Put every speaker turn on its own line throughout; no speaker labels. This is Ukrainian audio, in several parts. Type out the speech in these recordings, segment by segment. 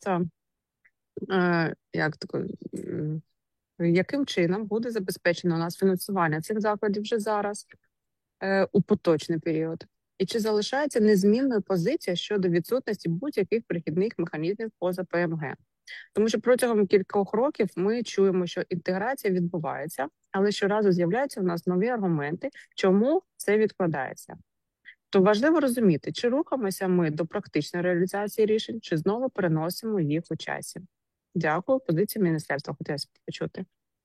Це як таке, яким чином буде забезпечено у нас фінансування цих закладів вже зараз у поточний період? І чи залишається незмінною позиція щодо відсутності будь-яких перехідних механізмів поза ПМГ? Тому що протягом кількох років ми чуємо, що інтеграція відбувається, але щоразу з'являються у нас нові аргументи, чому це відкладається. То важливо розуміти, чи рухаємося ми до практичної реалізації рішень, чи знову переносимо їх у часі. Дякую. Позицію міністерства хотілося почути.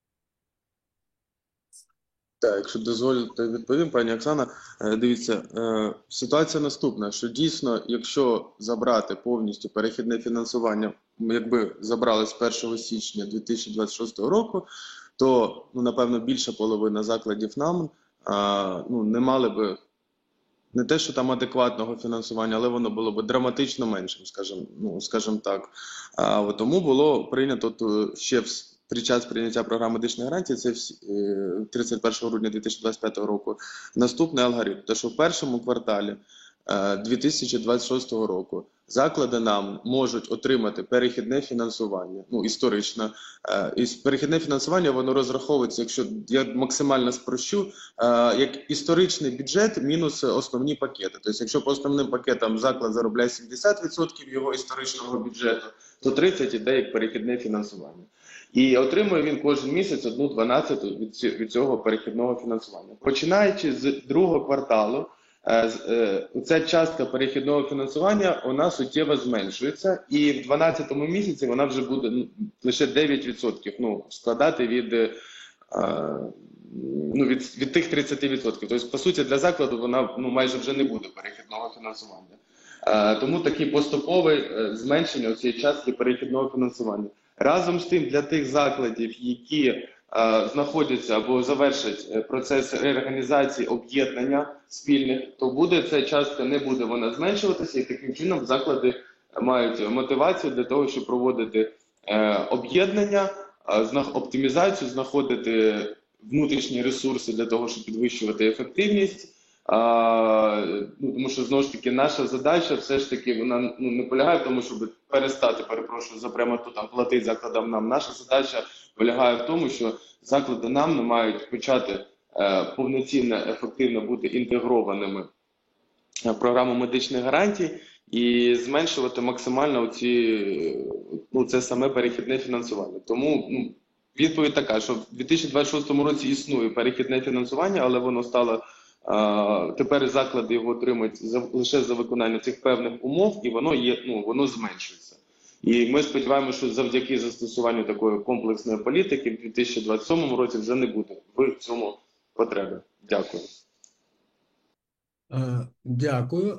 Так, якщо дозволите, відповім, пані Оксана. Дивіться, ситуація наступна, що дійсно, якщо забрати повністю перехідне фінансування, якби забрали з 1 січня 2026 року, то, напевно, більша половина закладів нам не мали би не те, що там адекватного фінансування, але воно було б драматично меншим, скажімо так. Тому було прийнято ще під час прийняття програми медичної гарантії, це 31 грудня 2025 року, наступний алгоритм. Те, що в першому кварталі 2026 року заклади нам можуть отримати перехідне фінансування, історично. І перехідне фінансування, воно розраховується, якщо я максимально спрощу, як історичний бюджет мінус основні пакети. Тобто, якщо по основним пакетам заклад заробляє 70% його історичного бюджету, то 30% іде як перехідне фінансування. І отримує він кожен місяць 1/12 від цього перехідного фінансування. Починаючи з другого кварталу, ця частка перехідного фінансування вона суттєво зменшується, і в 12-му місяці вона вже буде лише 9% складати від тих 30%. Тобто, по суті, для закладу вона майже вже не буде перехідного фінансування. Тому таке поступове зменшення цієї частки перехідного фінансування. Разом з тим, для тих закладів, які знаходяться або завершать процес реорганізації об'єднання спільних, то буде ця частка, не буде вона зменшуватися, і таким чином заклади мають мотивацію для того, щоб проводити об'єднання, оптимізацію, знаходити внутрішні ресурси для того, щоб підвищувати ефективність. Тому що, знову ж таки, наша задача все ж таки, вона не полягає в тому, щоб перестати, за прямоту платити закладам нам. Наша задача полягає в тому, що заклади нам мають почати повноцінно, ефективно бути інтегрованими в програму медичних гарантій і зменшувати максимально це саме перехідне фінансування. Тому відповідь така, що в 2026 році існує перехідне фінансування, але воно стало тепер заклади його отримують лише за виконання цих певних умов, і воно зменшується. І ми сподіваємося, що завдяки застосуванню такої комплексної політики в 2027 році вже не буде в цьому потреби. Дякую.
Дякую.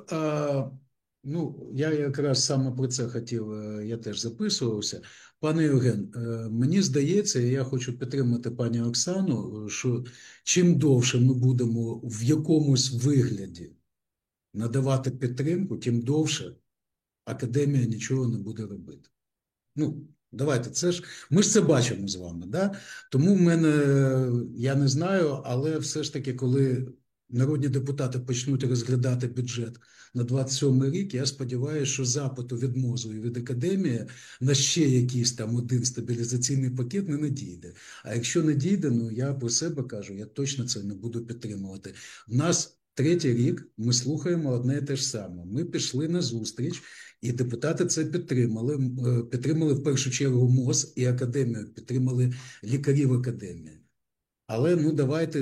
Я якраз саме про це хотів, я теж записувався. Пане Євген, мені здається, і я хочу підтримати пані Оксану, що чим довше ми будемо в якомусь вигляді надавати підтримку, тим довше академія нічого не буде робити. Давайте, ми ж це бачимо з вами, да? Тому в мене, я не знаю, але все ж таки, коли народні депутати почнуть розглядати бюджет на 27 рік, я сподіваюся, що запиту від МОЗу і від академії на ще якийсь там один стабілізаційний пакет не надійде. А якщо надійде, я про себе кажу, я точно це не буду підтримувати. В нас 3-й рік ми слухаємо одне і те ж саме. Ми пішли на зустріч, і депутати це підтримали. Підтримали в першу чергу МОЗ і академію, підтримали лікарів академії. Але, давайте,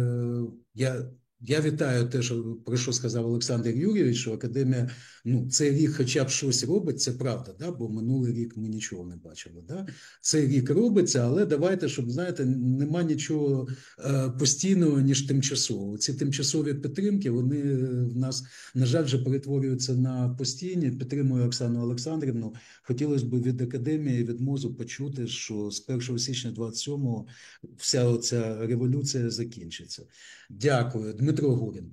я вітаю те, про що сказав Олександр Юрійович, що академія, цей рік хоча б щось робить, це правда, да? Бо минулий рік ми нічого не бачили. Да? Цей рік робиться, але давайте, щоб, знаєте, нема нічого постійного, ніж тимчасового. Ці тимчасові підтримки, вони в нас, на жаль, вже перетворюються на постійні. Підтримую Оксану Олександрівну. Хотілося б від академії, від МОЗу почути, що з 1 січня 27-го вся оця революція закінчиться. Дякую. Дмитро Гурін.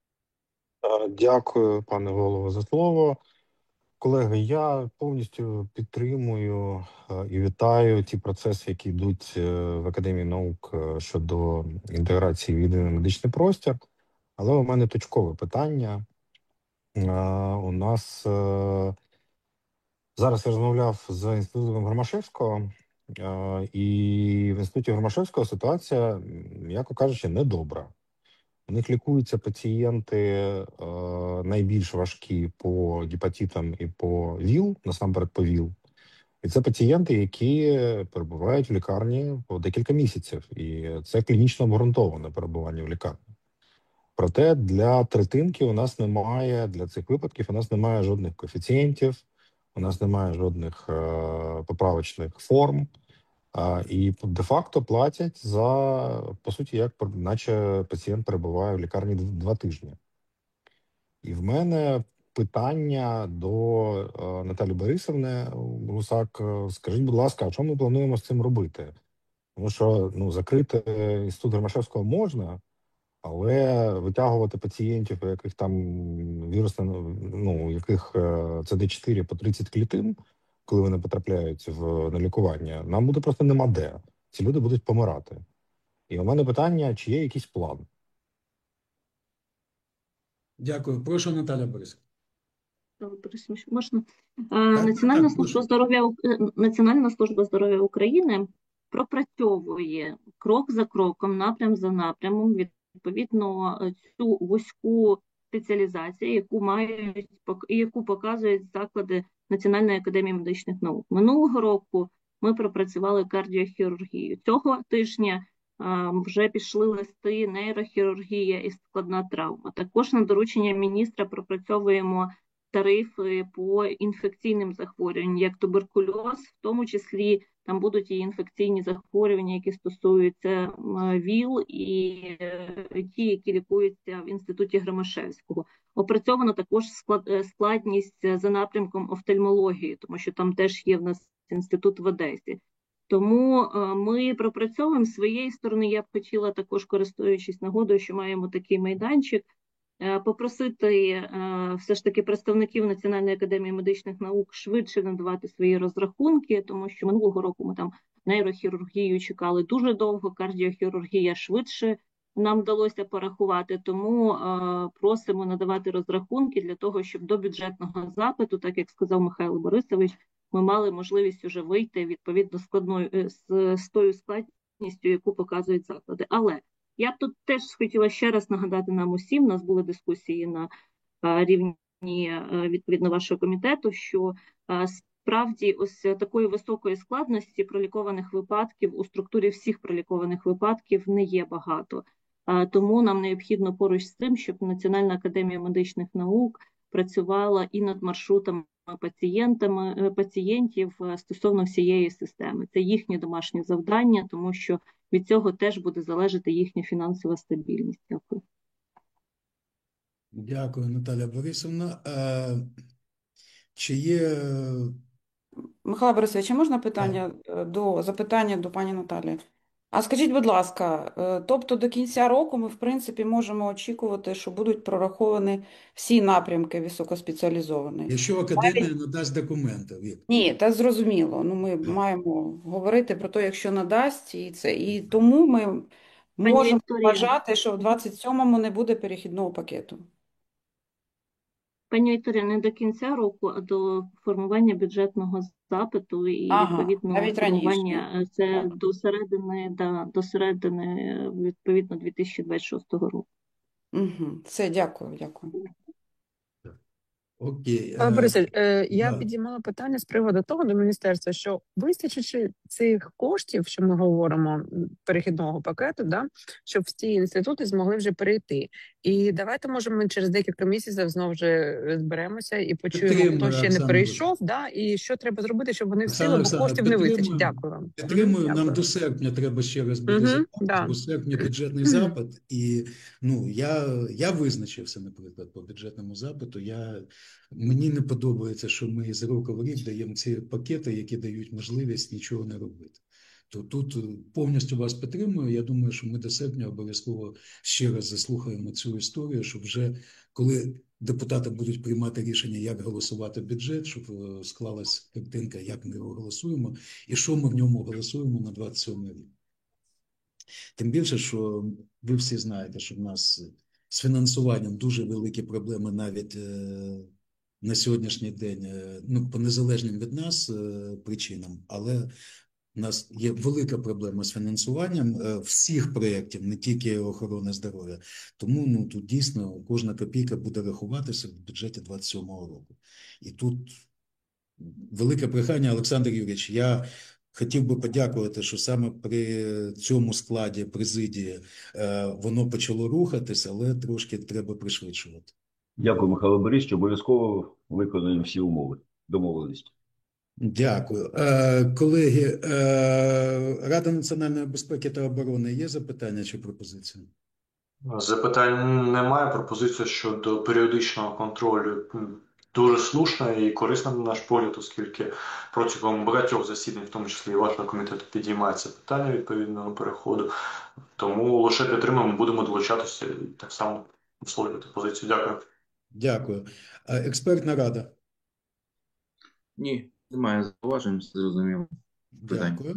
Дякую, пане голово, за слово. Колеги, я повністю підтримую і вітаю ті процеси, які йдуть в Академії наук щодо інтеграції в єдиний медичний простір. Але у мене точкове питання. У нас Зараз я розмовляв з інститутом Громашевського, і в інституті Громашевського ситуація, м'яко кажучи, недобра. У них лікуються пацієнти найбільш важкі по гепатитам і по ВІЛ, насамперед по ВІЛ. І це пацієнти, які перебувають в лікарні по декілька місяців. І це клінічно обґрунтоване перебування в лікарні. Проте для третинки у нас немає, для цих випадків у нас немає жодних коефіцієнтів, у нас немає жодних поправочних форм. І де-факто платять за, по суті, як наче пацієнт перебуває в лікарні 2 тижні. І в мене питання до Наталі Борисівни Гусак. Скажіть, будь ласка, а що ми плануємо з цим робити? Тому що закрити інститут Ромашевського можна, але витягувати пацієнтів, у яких там вірусне, у яких CD4 по 30 клітин, коли вони потрапляють на лікування, нам буде просто нема де. Ці люди будуть помирати. І у мене питання, чи є якийсь план?
Дякую. Прошу, Наталя Борисівна.
Можна?
Так,
Національна
так,
служба
прошу.
здоров'я Національна служба здоров'я України пропрацьовує крок за кроком, напрям за напрямом, відповідно цю вузьку спеціалізацію, яку показують заклади Національної академії медичних наук. Минулого року ми пропрацювали кардіохірургію. Цього тижня вже пішли листи нейрохірургія і складна травма. Також на доручення міністра пропрацьовуємо тарифи по інфекційним захворюванням, як туберкульоз, в тому числі там будуть і інфекційні захворювання, які стосуються ВІЛ, і ті, які лікуються в інституті Громашевського. Опрацьовано також складність за напрямком офтальмології, тому що там теж є в нас інститут в Одесі. Тому ми пропрацьовуємо з своєї сторони. Я б хотіла також, користуючись нагодою, що маємо такий майданчик, попросити все ж таки представників Національної академії медичних наук швидше надавати свої розрахунки, тому що минулого року ми там нейрохірургію чекали дуже довго, кардіохірургія швидше нам вдалося порахувати, тому просимо надавати розрахунки для того, щоб до бюджетного запиту, так як сказав Михайло Борисович, ми мали можливість уже вийти відповідно з тою складністю, яку показують заклади. Але я б тут теж хотіла ще раз нагадати нам усім, у нас були дискусії на рівні відповідно вашого комітету, що справді ось такої високої складності пролікованих випадків у структурі всіх пролікованих випадків не є багато. Тому нам необхідно поруч з тим, щоб Національна академія медичних наук працювала і над маршрутами пацієнтів стосовно всієї системи. Це їхнє домашнє завдання, тому що від цього теж буде залежати їхня фінансова стабільність. Дякую.
Дякую, Наталя Борисівна. Чи є...
Михайло Борисович, чи можна запитання до пані Наталі? А скажіть, будь ласка, тобто до кінця року ми, в принципі, можемо очікувати, що будуть прораховані всі напрямки високоспеціалізовані?
Якщо академія надасть документи,
Ні, та зрозуміло. Ми маємо говорити про те, якщо надасть, і це. І тому ми можемо вважати, що в 27-му не буде перехідного пакету.
Пані Вікторія, не до кінця року, а до формування бюджетного запиту і відповідно формування це до середини відповідно 2026 року.
Все, дякую.
Окей.
Борисович, я підіймала питання з приводу того до міністерства, що вистачить цих коштів, що ми говоримо, перехідного пакету, щоб всі інститути змогли вже перейти. І давайте, може, ми через декілька місяців знову вже зберемося і почуємо, хто ще не перейшов, і що треба зробити, щоб вони встигли, бо коштів не вистачить. Дякую вам.
Підтримую. Нам до серпня треба ще раз буде запит, до серпня бюджетний запит. І я визначився, наприклад, по бюджетному запиту. Мені не подобається, що ми з року в рік даємо ці пакети, які дають можливість нічого не робити. То тут повністю вас підтримую. Я думаю, що ми до серпня обов'язково ще раз заслухаємо цю історію, щоб вже, коли депутати будуть приймати рішення, як голосувати бюджет, щоб склалась картинка, як ми його голосуємо, і що ми в ньому голосуємо на 27 рік. Тим більше, що ви всі знаєте, що в нас з фінансуванням дуже великі проблеми навіть на сьогоднішній день, ну, по незалежним від нас причинам, але у нас є велика проблема з фінансуванням всіх проєктів, не тільки охорони здоров'я. Тому ну, тут дійсно кожна копійка буде рахуватися в бюджеті 27-го року. І тут велике прохання, Олександр Юрійович, я хотів би подякувати, що саме при цьому складі президії воно почало рухатися, але трошки треба пришвидшувати.
Дякую, Михайло Борисович. Обов'язково виконаємо всі умови. Домовленості.
Дякую. Колеги, Рада національної безпеки та оборони, є запитання чи пропозиції?
Запитань немає. Пропозиція щодо періодичного контролю дуже слушна і корисна, на наш погляд, оскільки протягом багатьох засідань, в тому числі і вашого комітету, підіймається питання відповідного переходу. Тому лише підтримуємо, будемо долучатися і так само висловлювати позицію. Дякую.
Дякую. Експертна рада.
Ні, немає зауважень, зрозуміло. Питань.
Дякую.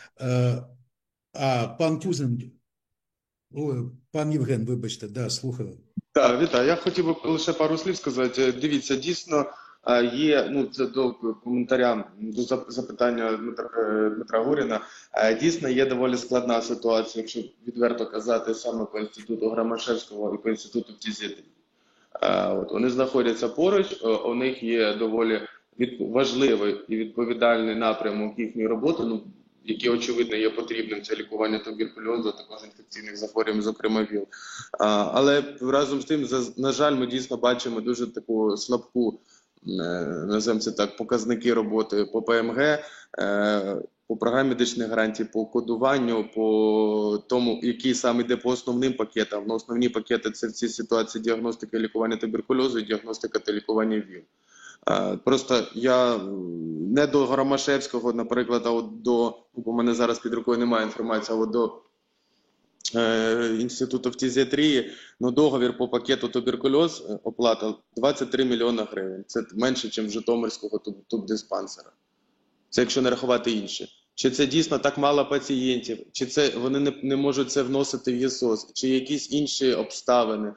Пан Кузин, пан Євген, вибачте, да, слухаю.
Так, вітаю. Я хотів би лише пару слів сказати. Дивіться, дійсно є, ну це до коментаря, до запитання Дмитра Гуріна, дійсно є доволі складна ситуація, якщо відверто казати, саме по інституту Громашевського і по інституту ФТЗ-3. От, вони знаходяться поруч, у них є доволі важливий і відповідальний напрямок їхньої роботи, ну, який, очевидно, є потрібним, це лікування туберкульозу, а також інфекційних захворювань, зокрема ВІЛ. Але разом з тим, на жаль, ми дійсно бачимо дуже таку слабку, називаємо це так, показники роботи по ПМГ, по програмі медичних гарантій, по кодуванню, по тому, який саме йде по основним пакетам. Ну, основні пакети – це в цій ситуації діагностика і лікування туберкульозу, і діагностика та лікування ВІЛ. Просто я не до Громашевського, наприклад, а от до, бо в мене зараз під рукою немає інформації, а от до інституту фтизіатрії, ну, договір по пакету туберкульоз, оплата 23 мільйони гривень. Це менше, ніж в Житомирського тубдиспансера. Це якщо не рахувати інші. Чи це дійсно так мало пацієнтів, чи це вони не можуть це вносити в ЄСОС, чи якісь інші обставини.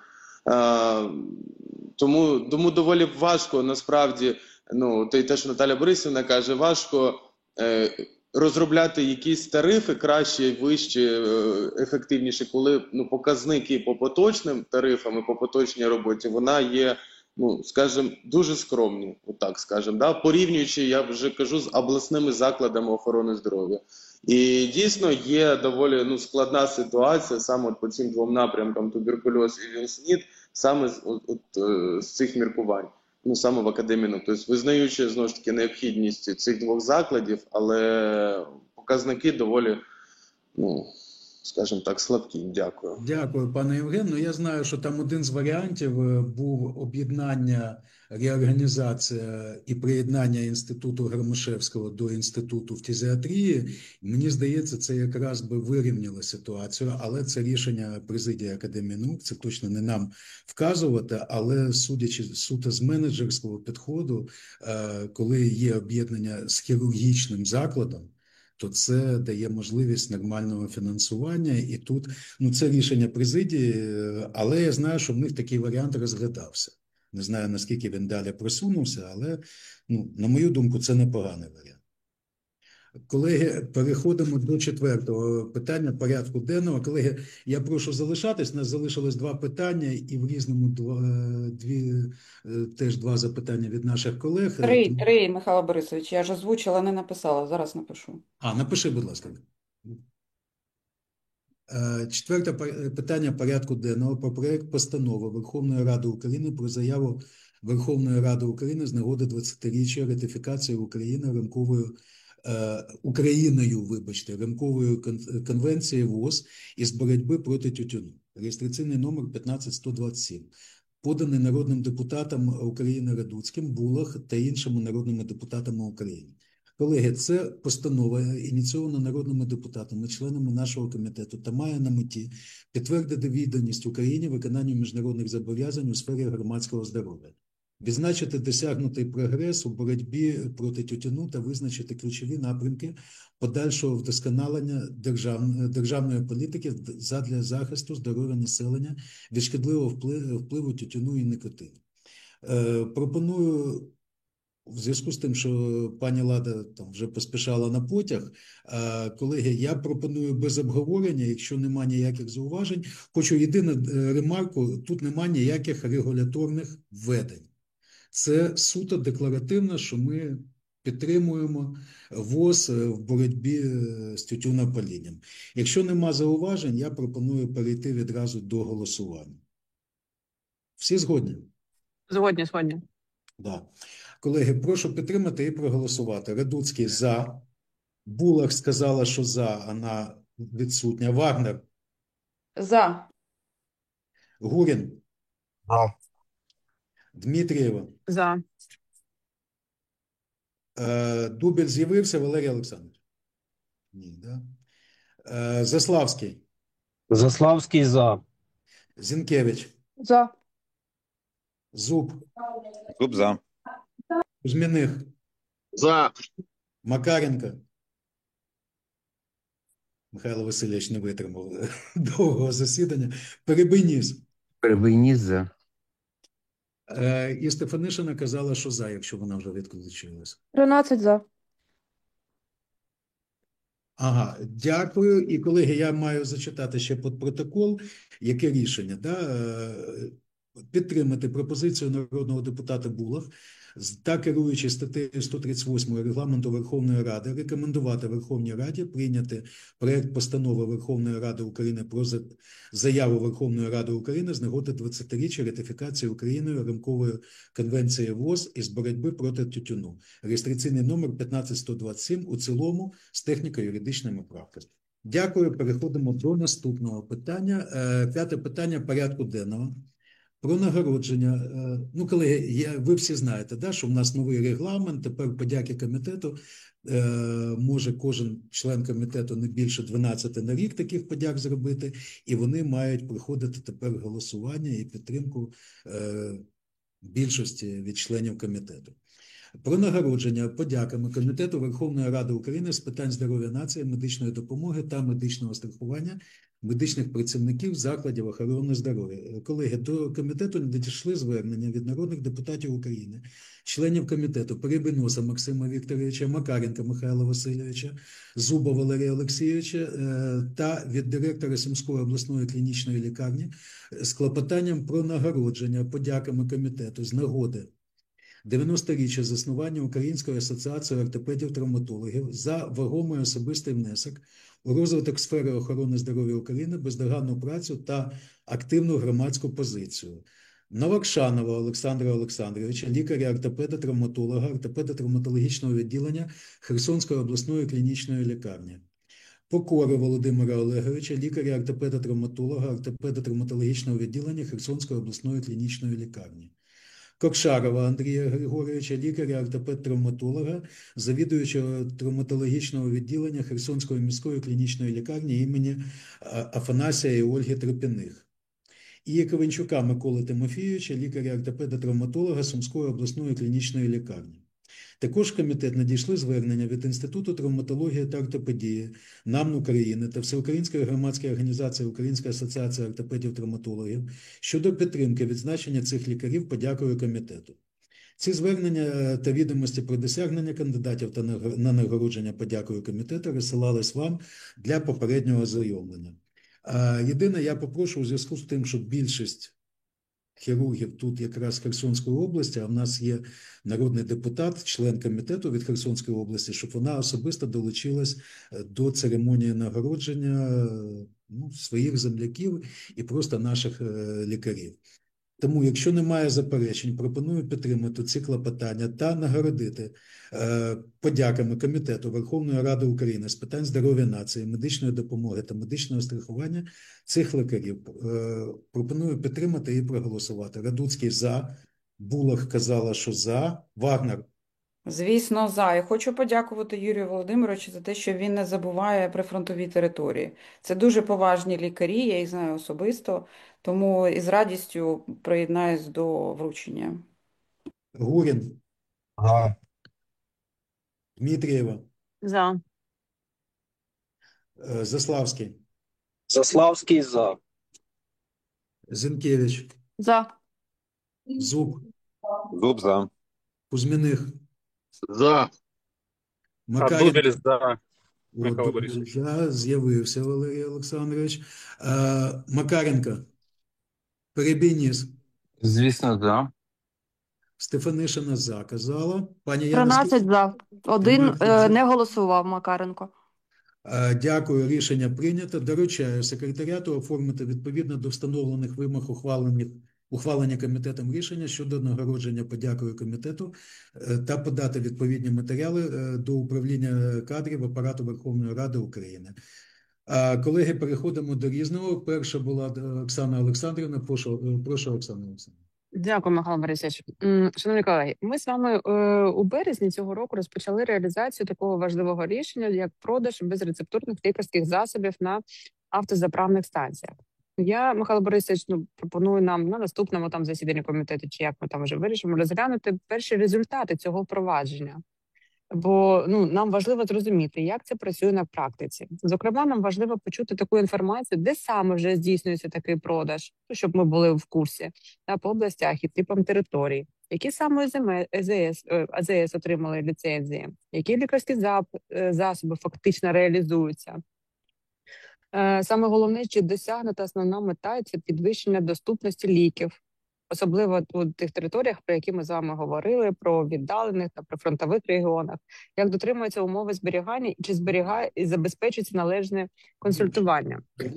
Тому доволі важко, насправді, ну, те, що Наталя Борисівна каже, важко розробляти якісь тарифи кращі, вищі, ефективніші, коли ну, показники по поточним тарифам і по поточній роботі, вона є, ну, скажімо, дуже скромні, отак скажімо, да? Порівнюючи, я вже кажу, з обласними закладами охорони здоров'я. І дійсно є доволі ну, складна ситуація саме по цим двом напрямкам туберкульоз і ВІЛ-СНІД, саме з цих міркувань, ну саме в академії наук. Тобто визнаючи, знову ж таки, необхідність цих двох закладів, але показники доволі, ну, скажімо так, слабкі. Дякую.
Дякую, пане Євген. Ну, я знаю, що там один з варіантів був об'єднання, реорганізація і приєднання інституту Громашевського до інституту фтизіатрії. Мені здається, це якраз би вирівняло ситуацію, але це рішення президії Академії наук, це точно не нам вказувати, але судячи суто з менеджерського підходу, коли є об'єднання з хірургічним закладом, то це дає можливість нормального фінансування. І тут, ну, це рішення президії, але я знаю, що в них такий варіант розглядався. Не знаю, наскільки він далі просунувся, але, ну, на мою думку, це непоганий варіант. Колеги, переходимо до 4-го питання порядку денного. Колеги, я прошу залишатись. У нас залишилось 2 питання і в різному теж 2 запитання від наших колег.
3, Михайло Борисович. Я ж озвучила, не написала. Зараз напишу.
Напиши, будь ласка. 4-те питання порядку денного про проект постанови Верховної Ради України про заяву Верховної Ради України з нагоди 20-річчя ратифікації Рамкової конвенції ВООЗ із боротьби проти тютюну. Реєстраційний номер 15127. Поданий народним депутатом України Радуцьким, Булах та іншими народними депутатами України. Колеги, це постанова ініційована народними депутатами, членами нашого комітету та має на меті підтвердити відданість Україні виконанню міжнародних зобов'язань у сфері громадського здоров'я, відзначити досягнутий прогрес у боротьбі проти тютюну та визначити ключові напрямки подальшого вдосконалення державної політики задля захисту здоров'я населення від шкідливого впливу тютюну і никотину. Пропоную, в зв'язку з тим, що пані Лада там вже поспішала на потяг, колеги, я пропоную без обговорення, якщо нема ніяких зауважень. Хочу єдину ремарку, тут нема ніяких регуляторних введень. Це суто декларативно, що ми підтримуємо ВОЗ в боротьбі з тютюнопалінням. Якщо нема зауважень, я пропоную перейти відразу до голосування. Всі згодні?
Згодні, згодні.
Да. Колеги, прошу підтримати і проголосувати. Радуцький за. Булах сказала, що за, вона відсутня. Вагнер.
За.
Гурін.
За.
Дмитрієва.
За.
Дубель з'явився. Валерій Олександрович. Ні, да? Заславський.
Заславський за.
Зінкевич.
За.
Зуб.
Зуб за.
Кузьміних.
За.
Макаренко. Михайло Васильович не витримав довгого засідання. Перебийніс.
Перебийніс за.
І Стефанишина казала, що за, якщо вона вже відключилась.
13 за.
Ага, дякую. І, колеги, я маю зачитати ще під протокол, яке рішення. Підтримати пропозицію народного депутата Булах та керуючи статтею 138 Регламенту Верховної Ради, рекомендувати Верховній Раді прийняти проект постанови Верховної Ради України про заяву Верховної Ради України з нагоди 20-річчя ратифікації Україною Рамкової конвенції ВОЗ із боротьби проти тютюну. Реєстраційний номер 15127 у цілому з техніко-юридичними правками. Дякую. Переходимо до наступного питання. П'яте питання порядку денного. Про нагородження. Ну, колеги, ви всі знаєте, да, що в нас новий регламент, тепер подяки комітету. Може кожен член комітету не більше 12 на рік таких подяк зробити, і вони мають проходити тепер голосування і підтримку більшості від членів комітету. Про нагородження подяками Комітету Верховної Ради України з питань здоров'я нації, медичної допомоги та медичного страхування медичних працівників закладів охорони здоров'я. Колеги, до комітету надійшли звернення від народних депутатів України, членів комітету Перебийноса Максима Вікторовича, Макаренка Михайла Васильовича, Зуба Валерія Олексійовича та від директора Сумської обласної клінічної лікарні з клопотанням про нагородження подяками комітету з нагоди 90-річчя заснування Української асоціації ортопедів-травматологів за вагомий особистий внесок у розвиток сфери охорони здоров'я України, бездоганну працю та активну громадську позицію. Новокшанова Олександра Олександровича, лікаря-ортопеда-травматолога, ортопедо-травматологічного відділення Херсонської обласної клінічної лікарні. Покору Володимира Олеговича, лікаря-ортопеда-травматолога, ортопедо-травматологічного відділення Херсонської обласної клінічної лікарні. Кокшарова Андрія Григоровича, лікаря-ортопед-травматолога, завідуючого травматологічного відділення Херсонської міської клінічної лікарні імені Афанасія і Ольги Тропяних. І Ковенчука Миколи Тимофійовича, лікаря-ортопеда-травматолога Сумської обласної клінічної лікарні. Також в комітет надійшли звернення від Інституту травматології та ортопедії НАМН України та Всеукраїнської громадської організації Українська асоціація ортопедів-травматологів щодо підтримки відзначення цих лікарів подякою комітету. Ці звернення та відомості про досягнення кандидатів та на нагородження подякою комітету розсилались вам для попереднього ознайомлення. Єдине, я попрошу у зв'язку з тим, що більшість хірургів тут якраз Херсонської області, а в нас є народний депутат, член комітету від Херсонської області, щоб вона особисто долучилась до церемонії нагородження своїх земляків і просто наших лікарів. Тому, якщо немає заперечень, пропоную підтримати ці клопотання та нагородити подяками Комітету Верховної Ради України з питань здоров'я нації, медичної допомоги та медичного страхування цих лікарів. Пропоную підтримати і проголосувати. Радуцький за, Булах казала, що за, Вагнер.
Звісно, за. Я хочу подякувати Юрію Володимировичу за те, що він не забуває прифронтові території. Це дуже поважні лікарі, я їх знаю особисто, тому із радістю приєднаюсь до вручення.
Гурін.
За.
Дмитрієва.
За.
Заславський.
Заславський за.
Зінкевич.
За.
Зуб.
Зуб за.
Кузьміних,
За.
Макаренко.
Дубіль за.
От
Михайло
Дубіль
Борисович.
за, з'явився Валерій Олександрович. Макаренко, Перебійніс,
Звісно, за.
Стефанишина за казала. Пані Яна,
13 за. Один
13 за.
не голосував Макаренко.
Дякую, рішення прийнято. Доручаю секретаріату оформити відповідно до встановлених вимог ухвалення комітетом рішення щодо нагородження подякою комітету та подати відповідні матеріали до управління кадрів Апарату Верховної Ради України. Колеги, переходимо до різного. Перша була Оксана Олександрівна. Прошу Оксана Олександрівна.
Дякую, Михайло Борисович. Шановні колеги, ми з вами у березні цього року розпочали реалізацію такого важливого рішення, як продаж безрецептурних лікарських засобів на автозаправних станціях. Я, Михайло Борисович, пропоную нам на наступному засіданні комітету, чи як ми там вже вирішимо, розглянути перші результати цього впровадження. Бо нам важливо зрозуміти, як це працює на практиці. Зокрема, нам важливо почути таку інформацію, де саме вже здійснюється такий продаж, щоб ми були в курсі, по областях і типам територій, які саме АЗС отримали ліцензії, які лікарські засоби фактично реалізуються. Саме головне, чи досягнута основна мета – це підвищення доступності ліків, особливо у тих територіях, про які ми з вами говорили, про віддалених та прифронтових регіонах, як дотримуються умови зберігання і чи забезпечується належне консультування.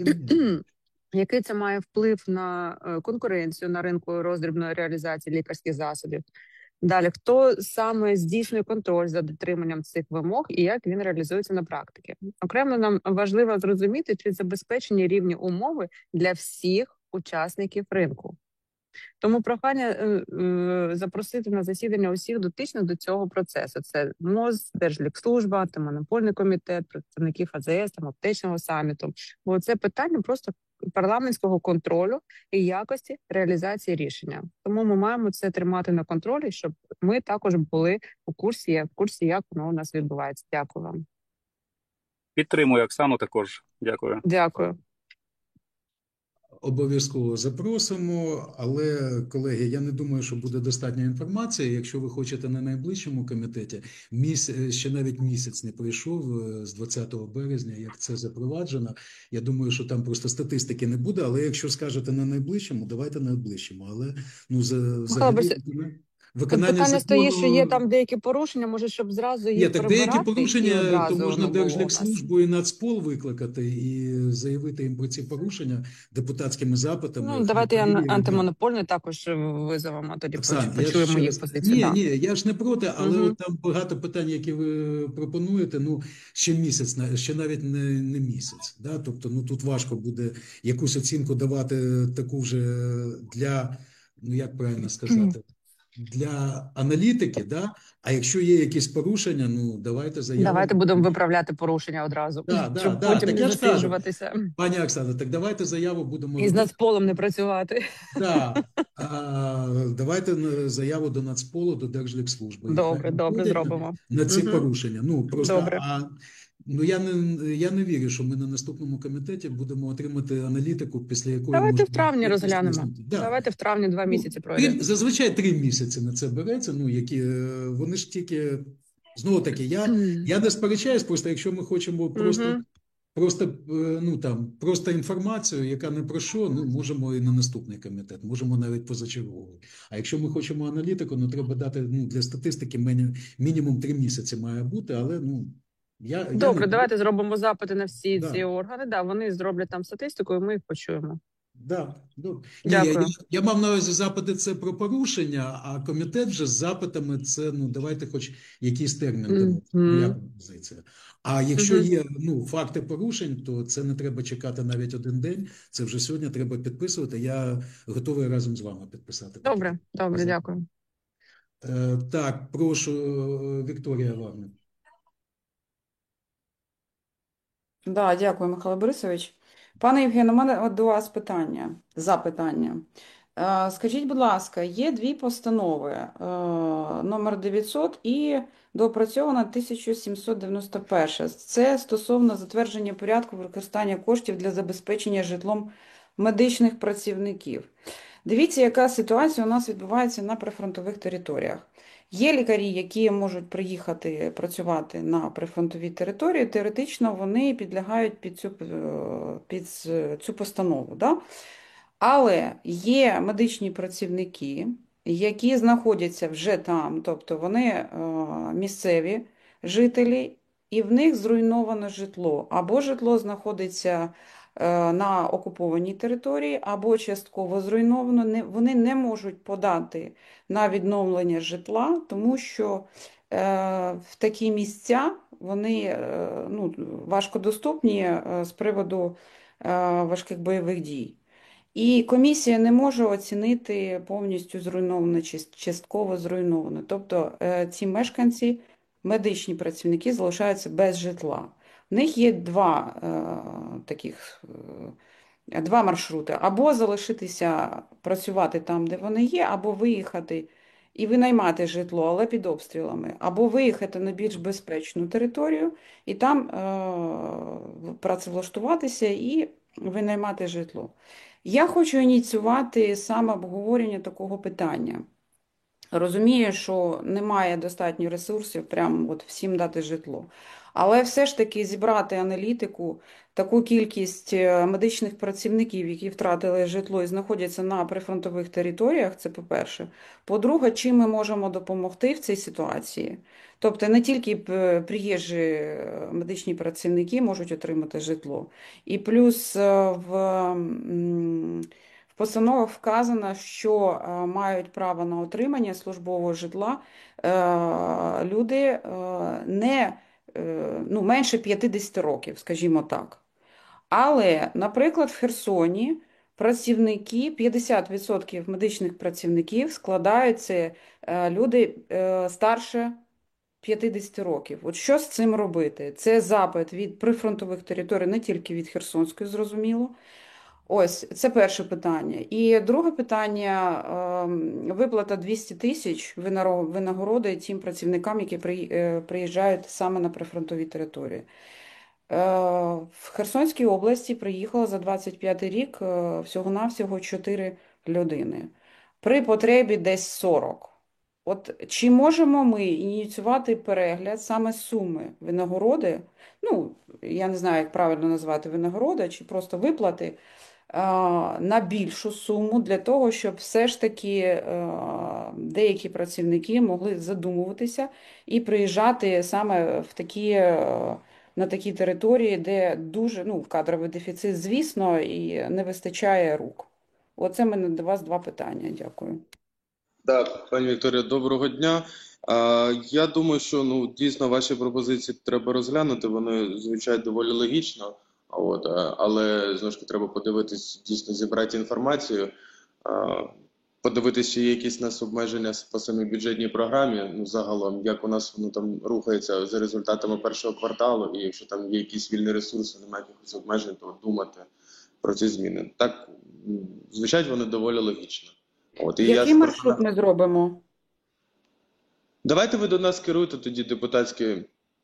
Який це має вплив на конкуренцію на ринку роздрібної реалізації лікарських засобів? Далі, хто саме здійснює контроль за дотриманням цих вимог і як він реалізується на практиці? Окремо нам важливо зрозуміти, чи забезпечені рівні умови для всіх учасників ринку. Тому прохання запросити на засідання усіх дотичних до цього процесу. Це МОЗ, Держлікслужба, Антимонопольний комітет, представників АЗС, аптечного саміту. Бо це питання просто парламентського контролю і якості реалізації рішення. Тому ми маємо це тримати на контролі, щоб ми також були в курсі, як воно у нас відбувається. Дякую вам.
Підтримую Оксану також. Дякую.
Дякую.
Обов'язково запросимо, але, колеги, я не думаю, що буде достатньо інформації. Якщо ви хочете на найближчому комітеті, ще навіть місяць не пройшов з 20 березня, як це запроваджено. Я думаю, що там просто статистики не буде, але якщо скажете на найближчому, давайте на найближчому. Але взагалі виконання
питання
закону...
стоїть, що є там деякі порушення, може, щоб зразу їх
так деякі
прибирати,
порушення, то можна Держлікслужбу і Нацпол викликати і заявити їм про ці порушення депутатськими запитами.
Давайте антимонопольний також визовемо, тоді почуємо їх позицію.
Ні, я ж не проти, але там багато питань, які ви пропонуєте, ще місяць, ще навіть не місяць. Да? Тобто, тут важко буде якусь оцінку давати таку вже для, як правильно сказати, для аналітики, да? А якщо є якісь порушення, давайте заяву.
Давайте будемо виправляти порушення одразу, щоб потім не засиджуватися.
Пані Оксано, так давайте заяву будемо...
І з Нацполом не працювати.
Так, давайте заяву до Нацполу, до Держлікслужби.
Добре, зробимо.
На ці порушення.
Добре.
Я не вірю, що ми на наступному комітеті будемо отримати аналітику, після якої...
Давайте в травні розглянемо. Давайте в травні 2 місяці пройде.
Зазвичай 3 місяці на це береться, які вони ж тільки... Знову таки, я не сперечаюсь, просто якщо ми хочемо просто інформацію, яка не про що, можемо і на наступний комітет, можемо навіть позачерговий. А якщо ми хочемо аналітику, треба дати, для статистики мінімум 3 місяці має бути, але,
Добре, давайте зробимо запити на всі ці органи. Вони зроблять там статистику, і ми їх почуємо.
Дякую. Я мав на увазі запити це про порушення, а комітет вже з запитами це, давайте хоч якийсь термін. Моя позиція. А якщо є факти порушень, то це не треба чекати навіть 1 день. Це вже сьогодні треба підписувати. Я готовий разом з вами підписати.
Добре, дякую.
Так, прошу, Вікторія Вагнер.
Дякую, Михайло Борисович. Пане Євгене, у мене до вас запитання. Скажіть, будь ласка, є 2 постанови, номер 900 і доопрацьована 1791. Це стосовно затвердження порядку використання коштів для забезпечення житлом медичних працівників. Дивіться, яка ситуація у нас відбувається на прифронтових територіях. Є лікарі, які можуть приїхати працювати на прифронтовій території, теоретично вони підлягають під цю постанову. Да? Але є медичні працівники, які знаходяться вже там, тобто вони місцеві жителі, і в них зруйновано житло. Або житло знаходиться на окупованій території, або частково зруйновано. Вони не можуть подати на відновлення житла, тому що в такі місця вони ну, важкодоступні з приводу важких бойових дій. І комісія не може оцінити повністю зруйноване чи частково зруйноване. Тобто ці мешканці, медичні працівники залишаються без житла. В них є два маршрути. Або залишитися працювати там, де вони є, або виїхати і винаймати житло, але під обстрілами, або виїхати на більш безпечну територію і там працевлаштуватися і винаймати житло. Я хочу ініціювати саме обговорення такого питання. Розумію, що немає достатньо ресурсів прямо от всім дати житло. Але все ж таки зібрати аналітику, таку кількість медичних працівників, які втратили житло і знаходяться на прифронтових територіях, це по-перше. По-друге, чим ми можемо допомогти в цій ситуації. Тобто не тільки приїжджі медичні працівники можуть отримати житло. І плюс в постановах вказано, що мають право на отримання службового житла люди менше 50 років, скажімо так. Але, наприклад, в Херсоні працівники, 50% медичних працівників складаються люди старше 50 років. От що з цим робити? Це запит від прифронтових територій, не тільки від Херсонської, зрозуміло. Ось, це перше питання. І друге питання – виплата 200 тисяч винагороди тим працівникам, які приїжджають саме на прифронтові території. В Херсонській області приїхало за 25 рік всього-навсього 4 людини. При потребі десь 40. От чи можемо ми ініціювати перегляд саме суми винагороди, ну, я не знаю, як правильно назвати винагорода, чи просто виплати, на більшу суму для того, щоб все ж таки деякі працівники могли задумуватися і приїжджати саме на такі території, де дуже кадровий дефіцит, звісно, і не вистачає рук. Оце в мене до вас два питання. Дякую.
Так, пані Вікторія, доброго дня. Я думаю, що дійсно ваші пропозиції треба розглянути, вони звучать доволі логічно, але знову ж таки треба подивитись, дійсно зібрати інформацію, подивитися, чи є якісь у нас обмеження по самій бюджетній програмі, загалом, як у нас воно там рухається за результатами першого кварталу, і якщо там є якісь вільні ресурси, немає якихось обмежень, то думати про ці зміни. Так, звучать вони доволі логічно.
Який маршрут ми зробимо?
Давайте ви до нас керуєте тоді депутатський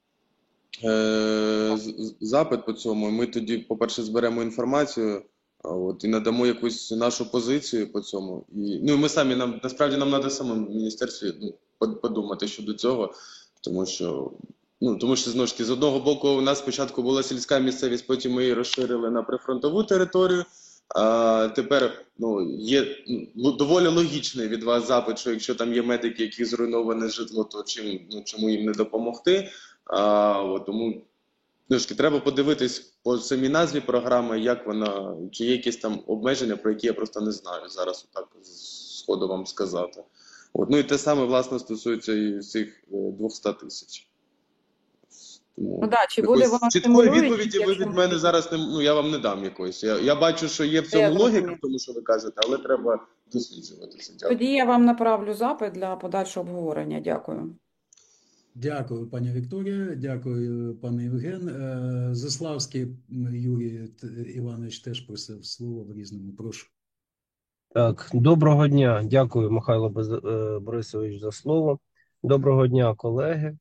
запит по цьому. Ми тоді, по-перше, зберемо інформацію і надамо якусь нашу позицію по цьому. І ми самі, насправді нам треба самому в міністерстві подумати щодо цього, тому що знову ж таки, з одного боку, у нас спочатку була сільська місцевість, потім ми її розширили на прифронтову територію. Тепер є доволі логічний від вас запит, що якщо там є медики, які зруйноване житло, то чому їм не допомогти? Тому треба подивитись по самій назві програми, як вона, чи є якісь там обмеження, про які я просто не знаю зараз отак сходу вам сказати. І те саме, власне, стосується і цих 200 тисяч. Тому
чи буде вона
чіткої відповіді ви від мене зараз я вам не дам якоїсь. Я бачу, що є в цьому логіка, в тому, що ви кажете, але треба досліджуватися. Дякую.
Тоді я вам направлю запит для подальшого обговорення. Дякую.
Дякую, пані Вікторія, дякую, пане Євген. Заславський Юрій Іванович теж просив слово в Різному. Прошу.
Так, доброго дня. Дякую, Михайло Борисович, за слово. Доброго дня, колеги.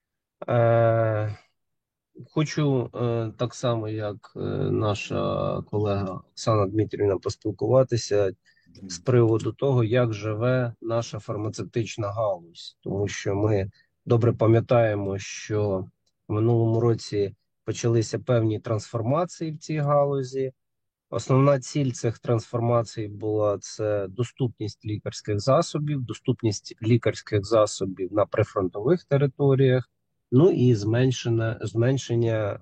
Хочу так само, як наша колега Оксана Дмитрівна, поспілкуватися з приводу того, як живе наша фармацевтична галузь. Тому що ми добре пам'ятаємо, що в минулому році почалися певні трансформації в цій галузі. Основна ціль цих трансформацій була це доступність лікарських засобів на прифронтових територіях, ну і зменшення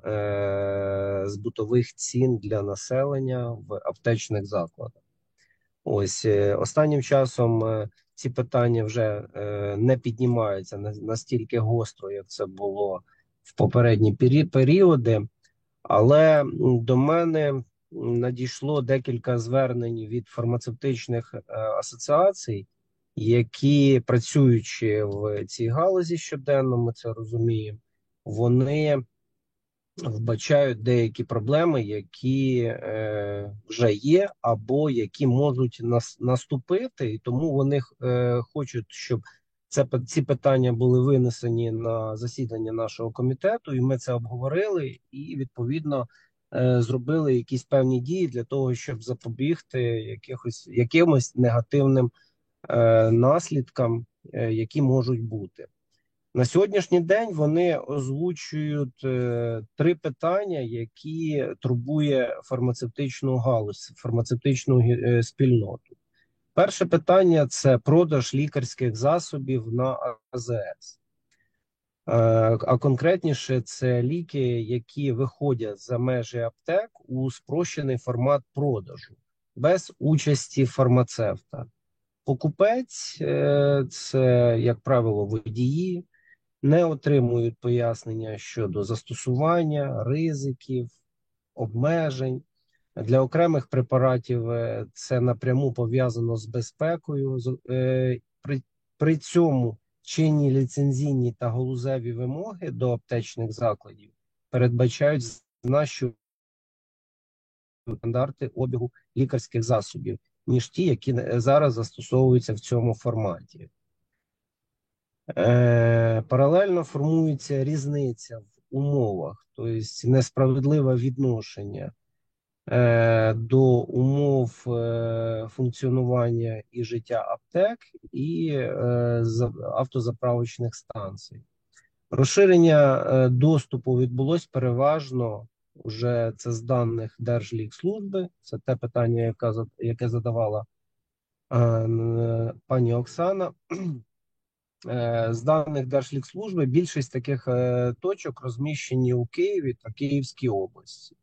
збутових цін для населення в аптечних закладах. Ось останнім часом ці питання вже не піднімаються настільки гостро, як це було в попередні періоди, але до мене надійшло декілька звернень від фармацевтичних асоціацій, які, працюючи в цій галузі щоденно, ми це розуміємо, вони вбачають деякі проблеми, які вже є, або які можуть наступити, і тому вони хочуть, щоб ці питання були винесені на засідання нашого комітету, і ми це обговорили, і відповідно зробили якісь певні дії для того, щоб запобігти якимось негативним наслідкам, які можуть бути. На сьогоднішній день вони озвучують 3 питання, які турбує фармацевтичну галузь, фармацевтичну спільноту. Перше питання – це продаж лікарських засобів на АЗС. А конкретніше це ліки, які виходять за межі аптек у спрощений формат продажу, без участі фармацевта. Покупець – це, як правило, водії, не отримують пояснення щодо застосування, ризиків, обмежень. Для окремих препаратів це напряму пов'язано з безпекою. При цьому чинні ліцензійні та галузеві вимоги до аптечних закладів передбачають значні стандарти обігу лікарських засобів, ніж ті, які зараз застосовуються в цьому форматі. Паралельно формується різниця в умовах, тобто несправедливе відношення до умов функціонування і життя аптек і автозаправочних станцій. Розширення доступу відбулось переважно, вже це з даних Держлікслужби, це те питання, яке задавала пані Оксана. З даних Держлікслужби більшість таких точок розміщені у Києві та Київській області,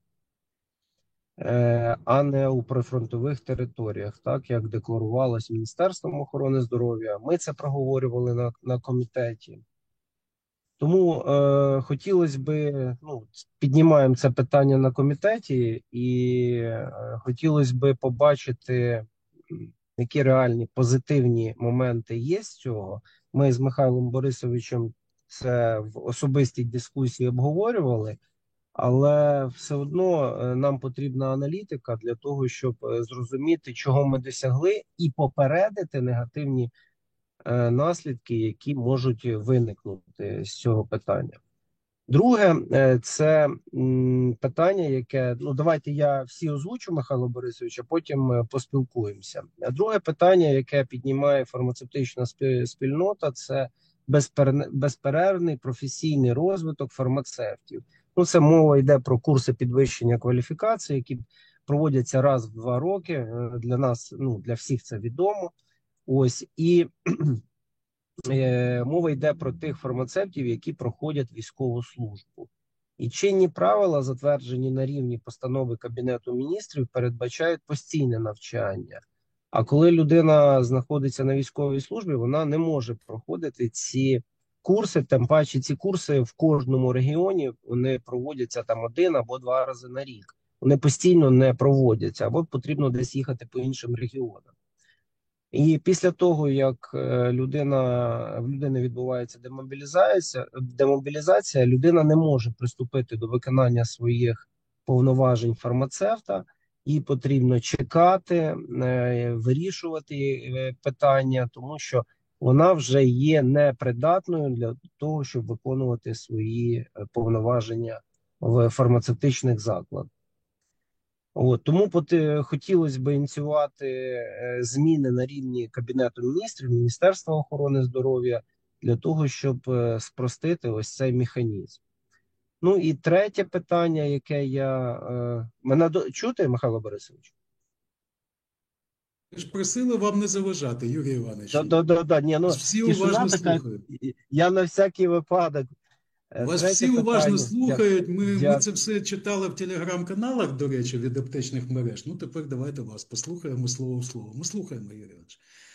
а не у прифронтових територіях, так як декларувалось Міністерством охорони здоров'я. Ми це проговорювали на комітеті. Тому хотілося б, піднімаємо це питання на комітеті, і хотілося б побачити, які реальні позитивні моменти є з цього. Ми з Михайлом Борисовичем це в особистій дискусії обговорювали, але все одно нам потрібна аналітика для того, щоб зрозуміти, чого ми досягли, і попередити негативні наслідки, які можуть виникнути з цього питання. Друге, це питання, яке, давайте я всі озвучу, Михайло Борисович, а потім поспілкуємося. Друге питання, яке піднімає фармацевтична спільнота, це безперервний професійний розвиток фармацевтів. Це мова йде про курси підвищення кваліфікації, які проводяться раз в 2 роки. Для нас, для всіх це відомо. Ось, і мова йде про тих фармацевтів, які проходять військову службу. І чинні правила, затверджені на рівні постанови Кабінету міністрів, передбачають постійне навчання. А коли людина знаходиться на військовій службі, вона не може проходити ці курси, тим паче ці курси в кожному регіоні, вони проводяться там 1 або 2 рази на рік. Вони постійно не проводяться, або потрібно десь їхати по іншим регіонам. І після того, як в людини відбувається демобілізація, людина не може приступити до виконання своїх повноважень фармацевта, їй потрібно чекати, вирішувати питання, тому що вона вже є непридатною для того, щоб виконувати свої повноваження в фармацевтичних закладах. Тому хотілося б ініціювати зміни на рівні Кабінету міністрів, Міністерства охорони здоров'я для того, щоб спростити ось цей механізм. Ну і третє питання, яке мене чути, Михайло Борисович?
Ви ж просили вам не заважати, Юрій Іванович. Всі
тишина
уважно
така,
слухають.
я на всякий випадок.
Вас
Третє
всі уважно
питання.
слухають. Ми
Дякую.
це все читали в телеграм-каналах, до речі, від аптечних мереж. Ну, тепер давайте вас послухаємо слово в слово. Ми слухаємо, Юрій Іванович.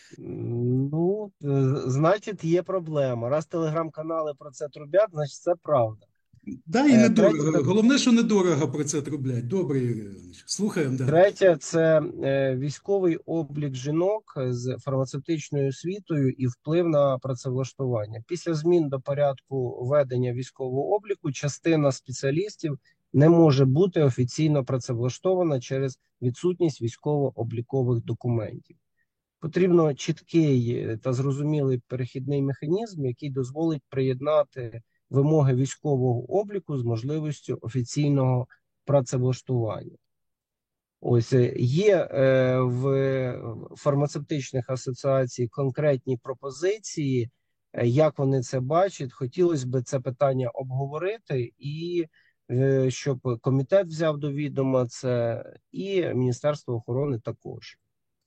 Ну, значить, є проблема. Раз телеграм-канали про це трубять, значить це правда.
Да, і недорого. Головне, що недорого про це трублять. Добре, Юрій Іванович. Слухаємо далі.
Третє – це військовий облік жінок з фармацевтичною освітою і вплив на працевлаштування. Після змін до порядку ведення військового обліку частина спеціалістів не може бути офіційно працевлаштована через відсутність військово-облікових документів. Потрібно чіткий та зрозумілий перехідний механізм, який дозволить приєднати вимоги військового обліку з можливістю офіційного працевлаштування. Ось є в фармацевтичних асоціацій конкретні пропозиції, як вони це бачать. Хотілося б це питання обговорити і щоб комітет взяв до відома це, і Міністерство охорони також.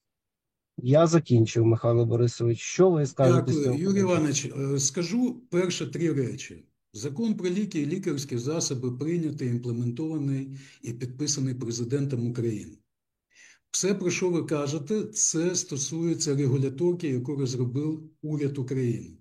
Я закінчив, Михайло Борисович. Що ви скажете?
Дякую, Юрій Іванович. Скажу перше 3 речі. Закон про ліки і лікарські засоби прийнятий, імплементований і підписаний Президентом України. Все, про що ви кажете, це стосується регуляторки, яку розробив уряд України.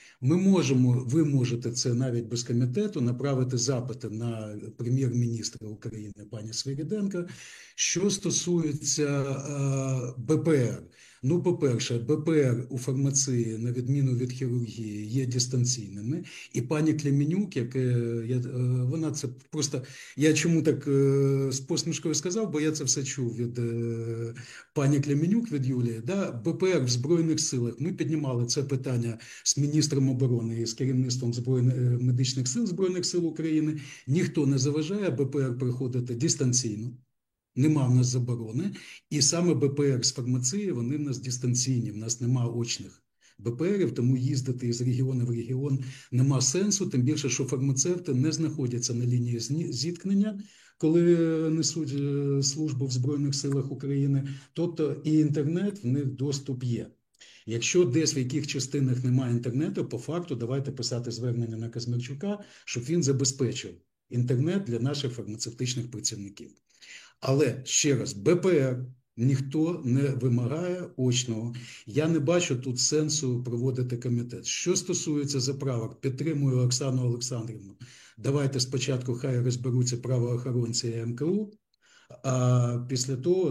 Ви можете це навіть без комітету направити запити на прем'єр-міністра України пані Свириденко. Що стосується БПР. Ну, по-перше, БПР у фармації, на відміну від хірургії, є дистанційними. І пані Клименюк, вона це просто, я чому так з посмішкою сказав, бо я це все чув від пані Клименюк, від Юлії. Да? БПР в Збройних силах, ми піднімали це питання з міністром оборони і з керівництвом медичних сил Збройних сил України. Ніхто не заважає БПР приходити дистанційно. Нема в нас заборони. І саме БПР з фармації, вони в нас дистанційні, в нас нема очних БПРів, тому їздити із регіону в регіон нема сенсу, тим більше, що фармацевти не знаходяться на лінії зіткнення, коли несуть службу в Збройних силах України. Тобто і інтернет, в них доступ є. Якщо десь в яких частинах немає інтернету, по факту давайте писати звернення на Казмірчука, щоб він забезпечив інтернет для наших фармацевтичних працівників. Але, ще раз, БПР ніхто не вимагає очного. Я не бачу тут сенсу проводити комітет. Що стосується заправок, підтримую Оксану Олександрівну. Давайте спочатку хай розберуться правоохоронці і МКУ, а після того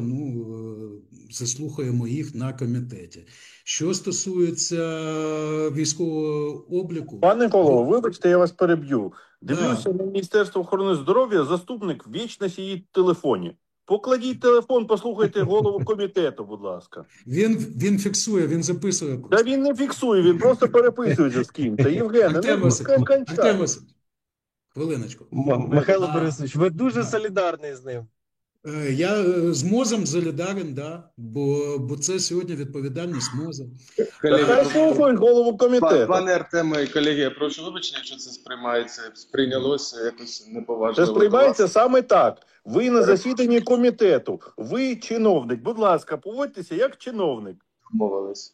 заслухаємо їх на комітеті. Що стосується військового обліку...
Пане голово, вибачте, я вас переб'ю. Дивлюся на Міністерство охорони здоров'я, заступник вічно сидить в телефоні. Покладіть телефон, послухайте голову комітету, будь ласка.
Він фіксує, він записує.
Та він не фіксує, він просто переписується з ким-то. Євгене,
Артем Васильович, хвилиночку.
Михайло Борисович, ви дуже солідарний з ним.
Я з МОЗом солідарен, да, бо це сьогодні відповідальність МОЗа.
Хай слухають голову комітету.
Пане Артеме і колеги, я прошу вибачення, якщо це сприйнялося якось неповажливо.
Це сприймається саме так. Ви на засіданні комітету, ви чиновник. Будь ласка, поводьтеся як чиновник.
Мовились.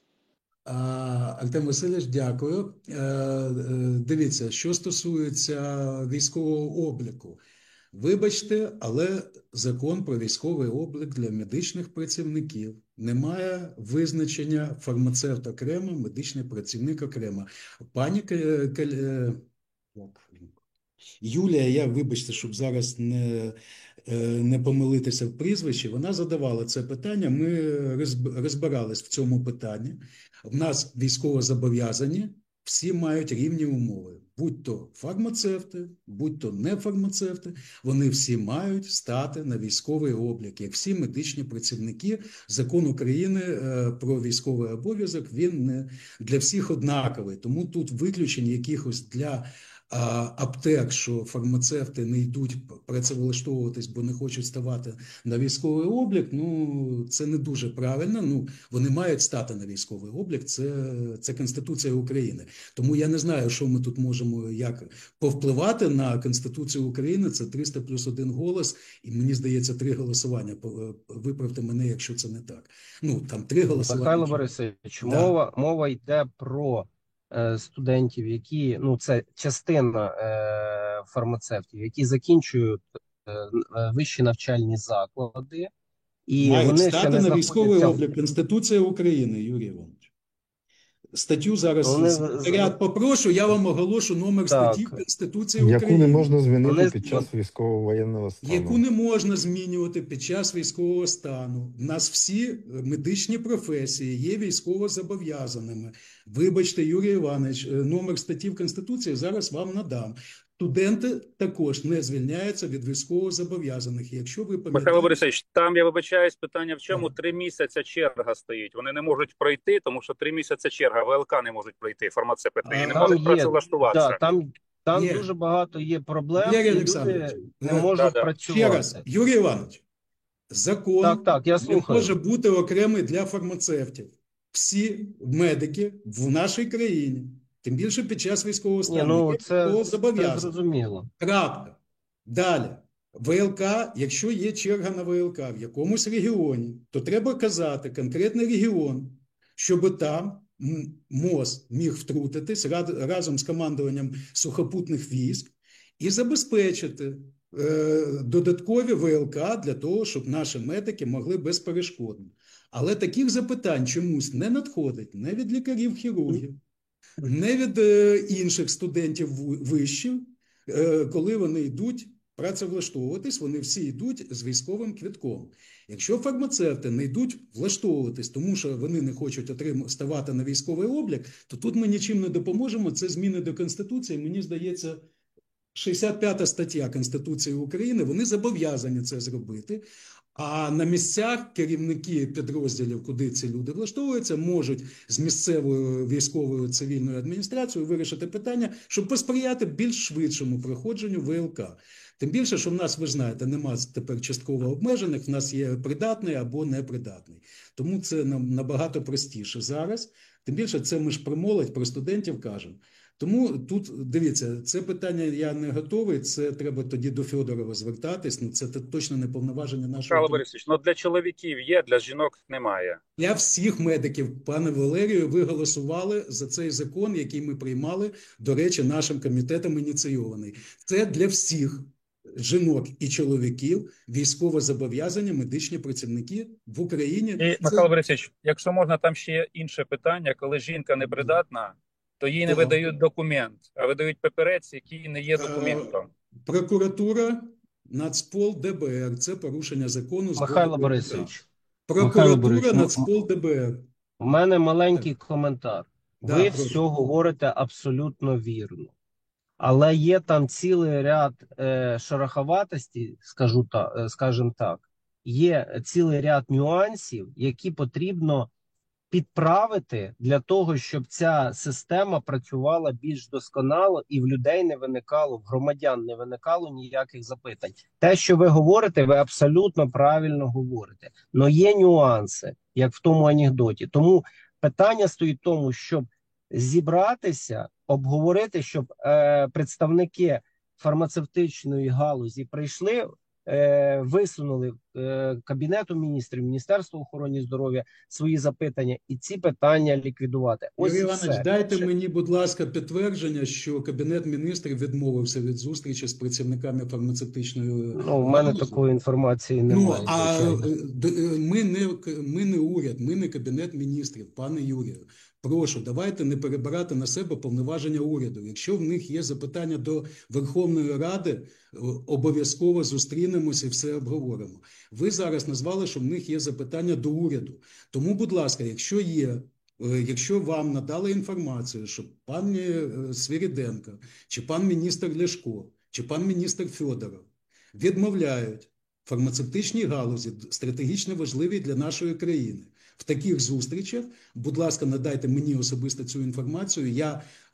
Артем Васильович, дякую. Дивіться, що стосується військового обліку. Вибачте, але закон про військовий облік для медичних працівників не має визначення фармацевт окремо, медичний працівник окремо. Пані Юлія, вибачте, щоб зараз не помилитися в прізвищі, вона задавала це питання, ми розбирались в цьому питанні. В нас військовозобов'язані, всі мають рівні умови. Будь-то фармацевти, будь-то не фармацевти, вони всі мають стати на військовий облік. Як всі медичні працівники, закон України про військовий обов'язок, він не для всіх однаковий. Тому тут виключень якихось для аптек, що фармацевти не йдуть працевлаштовуватись, бо не хочуть ставати на військовий облік, ну, це не дуже правильно. Ну, вони мають стати на військовий облік, це Конституція України. Тому я не знаю, що ми тут можемо як повпливати на Конституцію України. Це 300 плюс 1 голос, і мені здається, 3 голосування. Виправте мене, якщо це не так. Ну, там 3 голосування.
Михайло Борисович, мова йде про студентів, які, ну, це частина фармацевтів, які закінчують вищі навчальні заклади, і
мають
вони ще
стати
не
на військовий
знаходяться
облік. Конституція України, Юрій Іванович. Статтю зараз
Вони
секретаріат попрошу, я вам оголошу номер статті Конституції
яку
України.
не можна змінити
Вони-
під час військового воєнного стану.
Яку не можна змінювати під час військового стану. У нас всі медичні професії є військово зобов'язаними. Вибачте, Юрій Іванович, номер статті в Конституції зараз вам надам. Студенти також не звільняються від військовозобов'язаних. Якщо ви пам'ятаєте...
Михайло Борисович, там, я вибачаюсь, питання в чому? 3 місяці черга стоїть. Вони не можуть пройти, тому що 3 місяці черга. ВЛК не можуть пройти, фармацевти, і не можуть працевлаштуватися.
Там дуже багато є проблем,
Валерій
і люди
Олександрович,
не можуть
Ще
працювати.
раз, Юрій Іванович, закон
я
не
слухаю.
може бути окремий для фармацевтів. Всі медики в нашій країні, тим більше під час військового стану, є
Це
зобов'язані.
зрозуміло.
Крапка. Далі. ВЛК, якщо є черга на ВЛК в якомусь регіоні, то треба казати конкретний регіон, щоб там МОЗ міг втрутитись разом з командуванням сухопутних військ і забезпечити додаткові ВЛК для того, щоб наші медики могли безперешкодно. Але таких запитань чомусь не надходить не від лікарів-хірургів, не від інших студентів вишів, коли вони йдуть працевлаштовуватись, вони всі йдуть з військовим квитком. Якщо фармацевти не йдуть влаштовуватись, тому що вони не хочуть ставати на військовий облік, то тут ми нічим не допоможемо. Це зміни до Конституції. Мені здається, 65 стаття Конституції України, вони зобов'язані це зробити. А на місцях керівники підрозділів, куди ці люди влаштовуються, можуть з місцевою військовою цивільною адміністрацією вирішити питання, щоб посприяти більш швидшому проходженню ВЛК. Тим більше, що в нас, ви ж знаєте, немає тепер частково обмежених, в нас є придатний або непридатний. Тому це набагато простіше зараз. Тим більше, це ми ж про молодь, про студентів кажемо. Тому тут, дивіться, це питання я не готовий, це треба тоді до Федорова звертатись, ну це точно не повноваження нашого...
Михайло Борисович, ну для чоловіків є, для жінок немає.
Для всіх медиків, пане Валерію, ви голосували за цей закон, який ми приймали, до речі, нашим комітетом ініційований. Це для всіх жінок і чоловіків військово-зобов'язані медичні працівники в Україні.
І, Михайло Борисович, якщо можна, там ще є інше питання, коли жінка непридатна, то їй не видають документ, а видають папірець, який не є документом.
Прокуратура, Нацпол, ДБР – це порушення закону.
Михайло Борисович.
Прокуратура, Нацпол, ДБР.
У мене маленький коментар. Ви все говорите абсолютно вірно. Але є там цілий ряд шероховатостей, скажімо так, є цілий ряд нюансів, які потрібно підправити для того, щоб ця система працювала більш досконало і в людей не виникало, в громадян не виникало ніяких запитань. Те, що ви говорите, ви абсолютно правильно говорите. Но є нюанси, як в тому анекдоті. Тому питання стоїть в тому, щоб зібратися, обговорити, щоб представники фармацевтичної галузі прийшли, висунули Кабінету міністрів, Міністерству охорони здоров'я свої запитання і ці питання ліквідувати.
Юрій Іванович, дайте мені, будь ласка, підтвердження, що Кабінет міністрів відмовився від зустрічі з працівниками фармацевтичної галузі.
У мене такої інформації немає.
Ми не уряд, ми не Кабінет міністрів, пане Юрію. Прошу, давайте не перебирати на себе повноваження уряду. Якщо в них є запитання до Верховної Ради, обов'язково зустрінемося і все обговоримо. Ви зараз назвали, що в них є запитання до уряду. Тому, будь ласка, якщо вам надали інформацію, що пан Свириденко, чи пан міністр Ляшко, чи пан міністр Федоров відмовляють фармацевтичній галузі, стратегічно важливій для нашої країни, в таких зустрічах, будь ласка, надайте мені особисто цю інформацію, я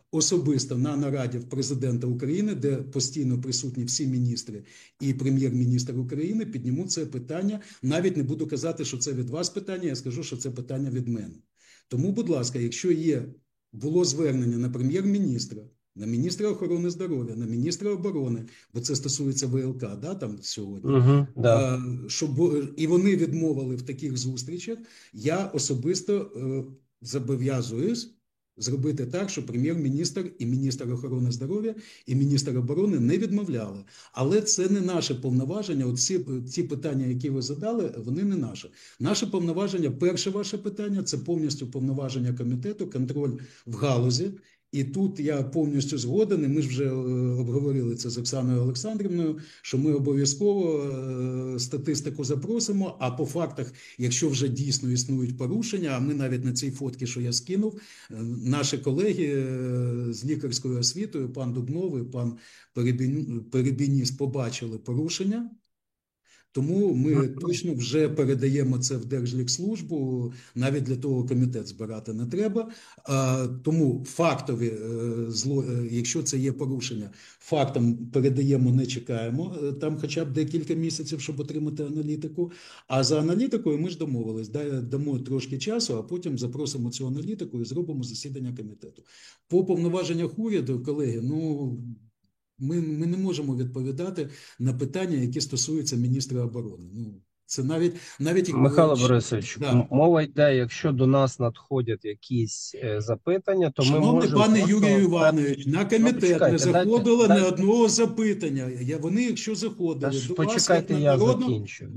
особисто на нараді в президента України, де постійно присутні всі міністри і прем'єр-міністр України, підніму це питання. Навіть не буду казати, що це від вас питання, я скажу, що це питання від мене. Тому, будь ласка, якщо було звернення на прем'єр-міністра, на міністра охорони здоров'я, на міністра оборони, бо це стосується ВЛК, да, там сьогодні,
да.
І вони відмовили в таких зустрічах, я особисто зобов'язуюсь зробити так, щоб прем'єр-міністр і міністр охорони здоров'я і міністр оборони не відмовляли. Але це не наше повноваження. От ці питання, які ви задали, вони не наші. Наше повноваження, перше ваше питання, це повністю повноваження комітету, контроль в галузі. І тут я повністю згоден, і ми ж вже обговорили це з Оксаною Олександрівною, що ми обов'язково статистику запросимо, а по фактах, якщо вже дійсно існують порушення, а ми навіть на цій фотці, що я скинув, наші колеги з лікарською освітою, пан Дубнов і пан Перебініс побачили порушення. Тому ми точно вже передаємо це в Держлікслужбу, навіть для того комітет збирати не треба. Тому фактові, якщо це є порушення, фактом передаємо, не чекаємо, там хоча б декілька місяців, щоб отримати аналітику. А за аналітикою ми ж домовились, дамо трошки часу, а потім запросимо цю аналітику і зробимо засідання комітету. По повноваженнях уряду, колеги, ми не можемо відповідати на питання, які стосуються міністра оборони. Це навіть
Михайло Борисович,
да.
Мова йде, якщо до нас надходять якісь запитання, то
Шановний
ми можемо...
пане Юрію Іванович, на комітет не заходило ні одного запитання. Вони, якщо заходили, до вас, як на народного...
закінчу.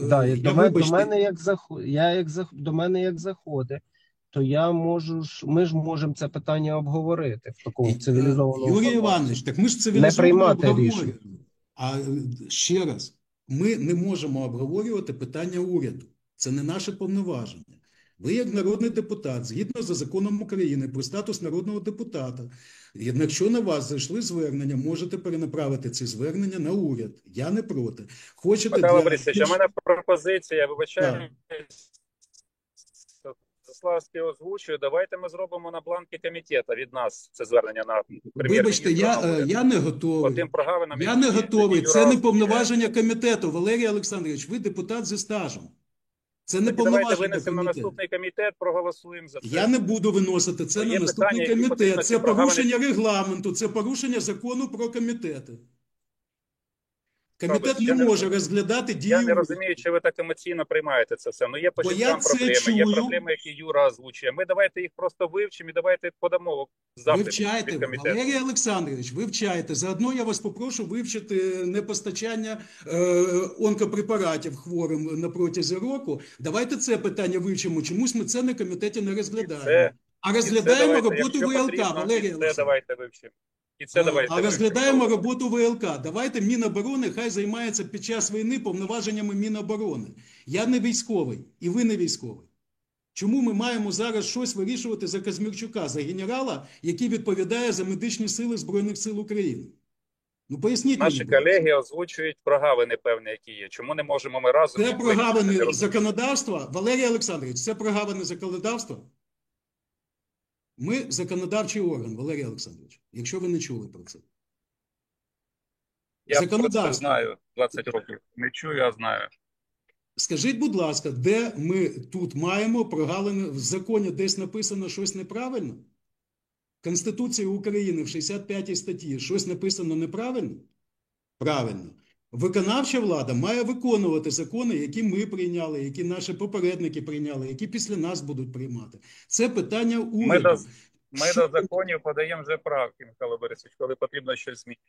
До мене як заходить, то ми ж можемо це питання обговорити в такому цивілізованому
Юрій
форматі.
Іванович, так ми ж цивілізовано обговорюємо. А ще раз, ми не можемо обговорювати питання уряду. Це не наше повноваження. Ви, як народний депутат, згідно з законом України про статус народного депутата, якщо на вас зайшли звернення, можете перенаправити ці звернення на уряд. Я не проти.
Михайло Борисович, у мене пропозиція, я вибачаю, Заславський озвучує, давайте ми зробимо на бланки комітету від нас це звернення на прем'єр-міністра.
Вибачте, я не готовий. Я не готовий. Це не повноваження комітету. Валерій Олександрович, ви депутат зі стажем. Це не повноваження комітету.
Давайте винесемо на наступний комітет, проголосуємо за це.
Я не буду виносити це на наступний комітет. Це порушення регламенту, це порушення закону про комітети. Комітет не може розглядати дії.
Я не розумію, чи ви так емоційно приймаєте це все. Ну є по життям проблеми, є проблеми, які Юра озвучує. Ми давайте їх просто вивчимо і давайте подамо запит.
Вивчайте, Валерій Олександрович, вивчайте. Заодно я вас попрошу вивчити непостачання онкопрепаратів хворим на протязі року. Давайте це питання вивчимо. Чомусь ми це на комітеті не розглядаємо. А розглядаємо роботу ВЛК, Валерій Олександрович.
Давайте вивчимо.
А розглядаємо роботу ВЛК. Давайте Міноборони хай займається під час війни повноваженнями Міноборони. Я не військовий, і ви не військовий. Чому ми маємо зараз щось вирішувати за Казмірчука, за генерала, який відповідає за медичні сили Збройних сил України? Ну, поясніть мені.
Наші колеги озвучують прогавини певні, які є. Чому не можемо ми разом...
Це прогавини законодавства? Валерій Олександрович, це прогавини законодавства? Ми законодавчий орган, Валерій Олександрович, якщо ви не чули про це.
Я про це знаю 20 років. Не чую, а знаю.
Скажіть, будь ласка, де ми тут маємо прогалини? В законі десь написано щось неправильно? В Конституції України в 65 статті щось написано неправильно? Правильно. Виконавча влада має виконувати закони, які ми прийняли, які наші попередники прийняли, які після нас будуть приймати. Це питання уряду.
Ми до законів подаємо вже правки, Михайло Борисович, коли потрібно щось змінити.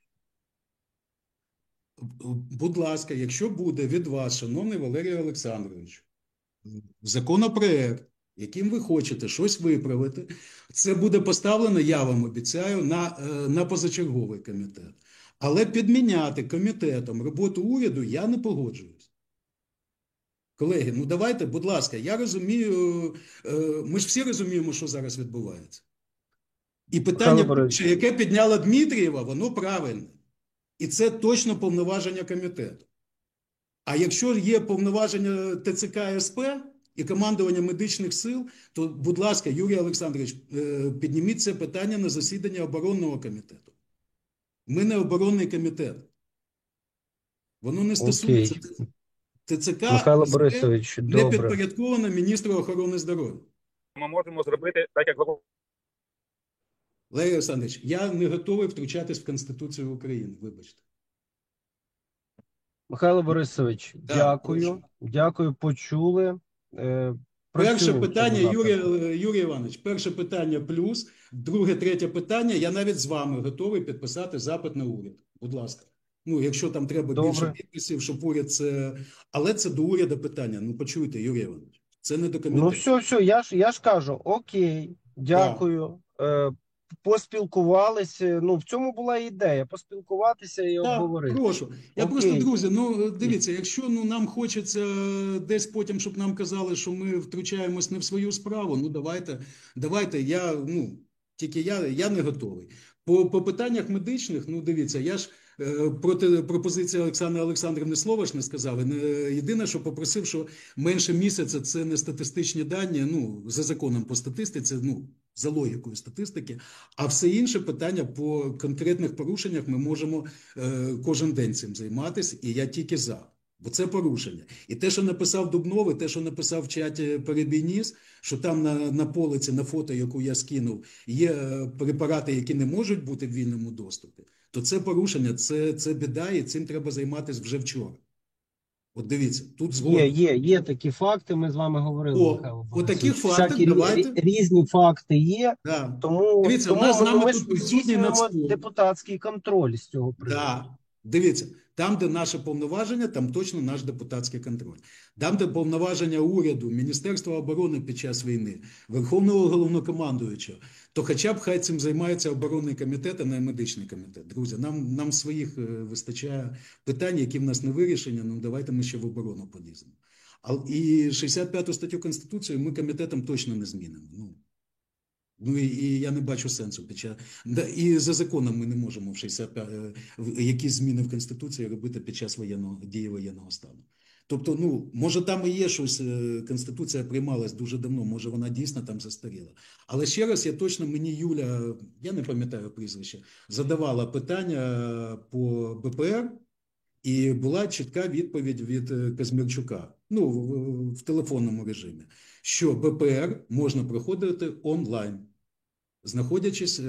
Будь ласка, якщо буде від вас, шановний Валерій Олександрович, законопроект, яким ви хочете щось виправити, це буде поставлено, я вам обіцяю, на позачерговий комітет. Але підміняти комітетом роботу уряду я не погоджуюсь. Колеги, ну давайте, будь ласка, я розумію, ми ж всі розуміємо, що зараз відбувається. І питання, яке підняла Дмитрієва, воно правильне. І це точно повноваження комітету. А якщо є повноваження ТЦК СП, і командування медичних сил, то, будь ласка, Юрій Олександрович, підніміть це питання на засідання оборонного комітету. Ми не оборонний комітет. Воно не стосується ТЦК,
Михайло
СП
Борисович,
не
добре.
підпорядковано міністру охорони здоров'я.
Ми можемо зробити так, як
Валерій Олександрович, я не готовий втручатись в Конституцію України, вибачте.
Михайло Борисович,
Да,
дякую.
прошу.
Дякую, почули.
Перше
Працюємо в
питання,
цьому напрямку.
Юрій Іванович, перше питання плюс, друге, третє питання, я навіть з вами готовий підписати запит на уряд. Будь ласка. Ну, якщо там треба
Добре.
більше підписів, щоб уряд це... Але це до уряду питання. Ну, почуйте, Юрій Іванович, це не до комітету.
Ну, все, я ж кажу, окей, дякую. Поспілкувалися. Ну, в цьому була ідея, поспілкуватися і обговорити.
Прошу. Я
Окей.
просто, друзі, ну, дивіться, якщо нам хочеться десь потім, щоб нам казали, що ми втручаємось не в свою справу, ну, давайте, тільки я не готовий. По питаннях медичних, ну, дивіться, я ж проти пропозиції Олександри Олександрівни слова ж не сказав. Єдине, що попросив, що менше місяця – це не статистичні дані, ну, за законом по статистиці, ну, за логікою статистики, а все інше питання по конкретних порушеннях ми можемо кожен день цим займатися, і я тільки за. Бо це порушення. І те, що написав Дубнов, і те, що написав в чаті Перебійніс, що там на полиці, на фото, яку я скинув, є препарати, які не можуть бути в вільному доступі, то це порушення, це біда, і цим треба займатися вже вчора. От дивіться, тут згодом.
Є такі факти, ми з вами говорили, Михайло
О таких
Борисович.
фактах
Всякі
давайте.
різні факти є,
Да.
тому,
Дивіться,
тому
у нас з нами
ми
тут присутній
здійснюємо
Нацпол.
депутатський контроль з цього приводу.
Да. Дивіться, там, де наше повноваження, там точно наш депутатський контроль. Там, де повноваження уряду, Міністерства оборони під час війни, Верховного Головнокомандуючого, то хоча б хай цим займається оборонний комітет, а не медичний комітет. Друзі, нам своїх вистачає питань, які в нас не вирішені, ну давайте ми ще в оборону поліземо. І 65 статтю Конституції ми комітетом точно не змінимо. Ну і я не бачу сенсу і за законом ми не можемо якісь зміни в Конституції робити під час дії воєнного стану. Тобто, ну, може там і є щось, Конституція приймалась дуже давно, може вона дійсно там застаріла. Але ще раз, мені Юля, я не пам'ятаю прізвище, задавала питання по БПР, і була чітка відповідь від Казмірчука, ну, в телефонному режимі, що БПР можна проходити онлайн, знаходячись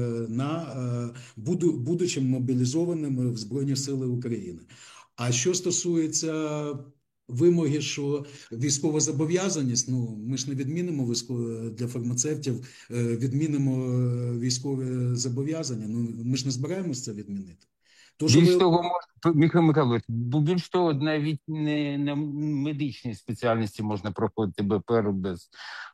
будучи мобілізованими в Збройні Сили України. А що стосується вимоги, що військовозобов'язаність, ну, ми ж не відмінимо для фармацевтів, відмінимо військові зобов'язання, ну, ми ж не збираємося це відмінити.
Більш того, Михайло Михайлович, більш того, навіть не на медичній спеціальності можна проходити БПР без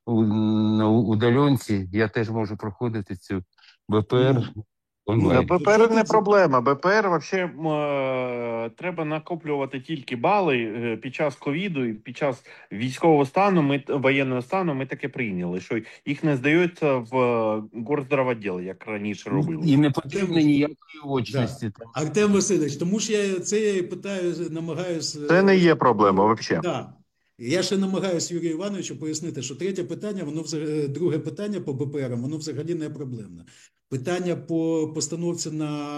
удаленці. Я теж можу проходити цю БПР онлайн.
БПР не проблема. БПР взагалі треба накоплювати тільки бали під час ковіду і під час військового стану, воєнного стану ми таке прийняли, що їх не здаються в Горздраводділ, як раніше робили.
І не потрібно ніякої очності.
Да. Артем Васильович, тому що я питаю, намагаюся...
Це не є проблема взагалі.
Да. Я ще намагаюся Юрію Івановичу пояснити, що третє питання, друге питання по БПРам, воно взагалі не проблемне. Питання по постановці на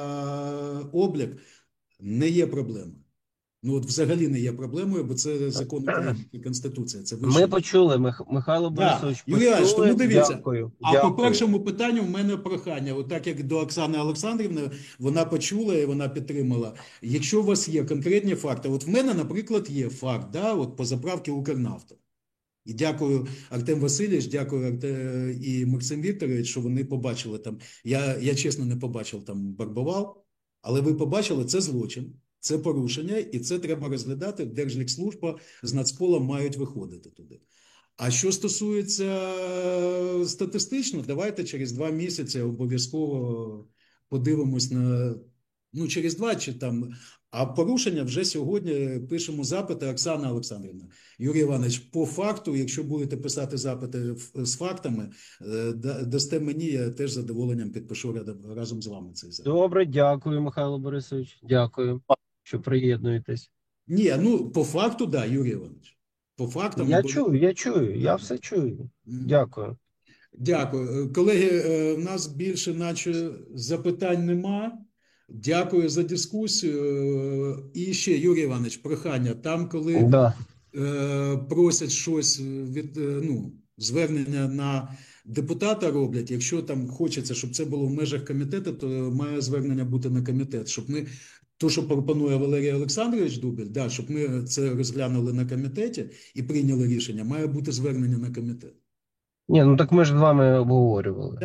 облік не є проблемою. Ну, от взагалі не є проблемою, бо це закон України, Конституція. Це
ми почули, Михайло Борисович,
Юрій Іванович, тому дивіться.
Дякую.
По першому питанню в мене прохання, от так як до Оксани Олександрівни, вона почула і вона підтримала. Якщо у вас є конкретні факти, от в мене, наприклад, є факт, да, от по заправці Укрнафта. І дякую Артем Васильович, дякую і Максим Вікторович, що вони побачили там. Я чесно не побачив там Барбовал, але ви побачили, це злочин, це порушення, і це треба розглядати. Держлікслужба з Нацполом мають виходити туди. А що стосується статистично, давайте через 2 місяці обов'язково подивимось на, ну, через 2 чи там, а порушення вже сьогодні пишемо запити. Оксана Олександрівна, Юрій Іванович, по факту, якщо будете писати запити з фактами, дасте мені, я теж з задоволенням підпишу разом з вами цей запит.
Добре, дякую, Михайло Борисович, дякую, що приєднуєтесь.
Ні, ну, по факту, да, Юрій Іванович. по фактам.
Я чую, я все чую. Дякую.
Дякую. Колеги, в нас більше наче запитань нема. Дякую за дискусію. І ще, Юрій Іванович, прохання, там, коли просять щось від, звернення на депутата роблять, якщо там хочеться, щоб це було в межах комітету, то має звернення бути на комітет, щоб ми, то, що пропонує Валерій Олександрович Дубіль, щоб ми це розглянули на комітеті і прийняли рішення, має бути звернення на комітет.
Ні, так ми ж з вами обговорювали.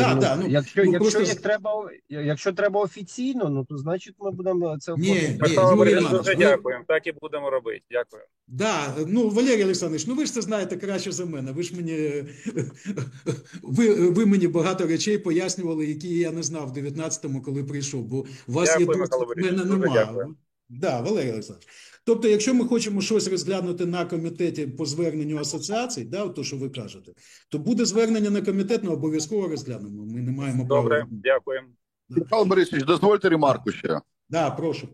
Якщо треба офіційно, то значить ми будемо це оформити.
Михайло Борисович, дуже дякуємо. Так і будемо робити. Дякую.
Валерій Олександрович, ви ж це знаєте краще за мене. Ви мені багато речей пояснювали, які я не знав в 19-му, коли прийшов, бо у вас є досвід, в мене немає. Валерій Олександрович. Тобто, якщо ми хочемо щось розглянути на комітеті по зверненню асоціацій, то, що ви кажете, то буде звернення на комітет, але обов'язково розглянемо. Ми не маємо права.
Добре, дякуємо.
Михайло Борисович, дозвольте ремарку ще.
Прошу.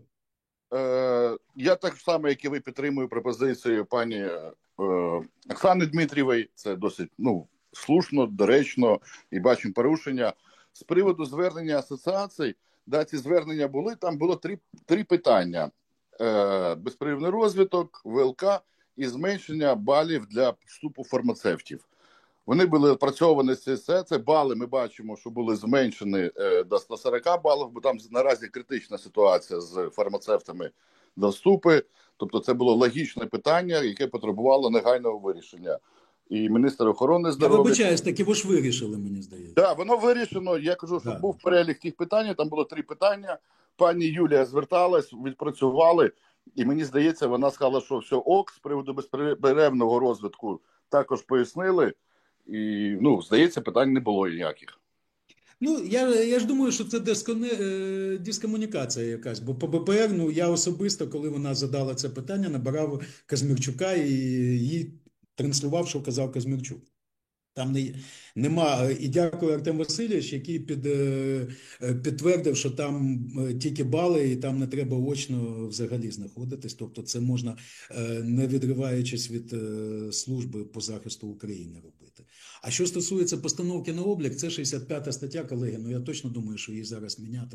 Я так само, як і ви, підтримую пропозицію пані Оксани Дмитрієвої. Це досить слушно, доречно і бачимо порушення. З приводу звернення асоціацій, ці звернення були, там було три питання. Безперервний розвиток, ВЛК і зменшення балів для вступу фармацевтів. Вони були опрацьовані з ЦСЕ, це бали ми бачимо, що були зменшені до 140 балів, бо там наразі критична ситуація з фармацевтами до вступу. Тобто це було логічне питання, яке потребувало негайного вирішення. І міністр охорони здоров'я...
Я вибачаюсь, так його ж вирішили, мені здається.
Так, воно вирішено. Я кажу, що був перелік тих питань, там було 3 питання. Пані Юлія зверталась, відпрацювали, і мені здається, вона сказала, що все ок, з приводу безперервного розвитку також пояснили, і, здається, питань не було ніяких.
Я ж думаю, що це дискомунікація якась, бо по БПР, я особисто, коли вона задала це питання, набирав Казмірчука і їй транслював, що казав Казмірчук. Там нема, і дякую Артем Васильович, який підтвердив, що там тільки бали і там не треба очно взагалі знаходитись. Тобто це можна, не відриваючись від служби по захисту України, робити. А що стосується постановки на облік, це 65 стаття, колеги, я точно думаю, що її зараз міняти.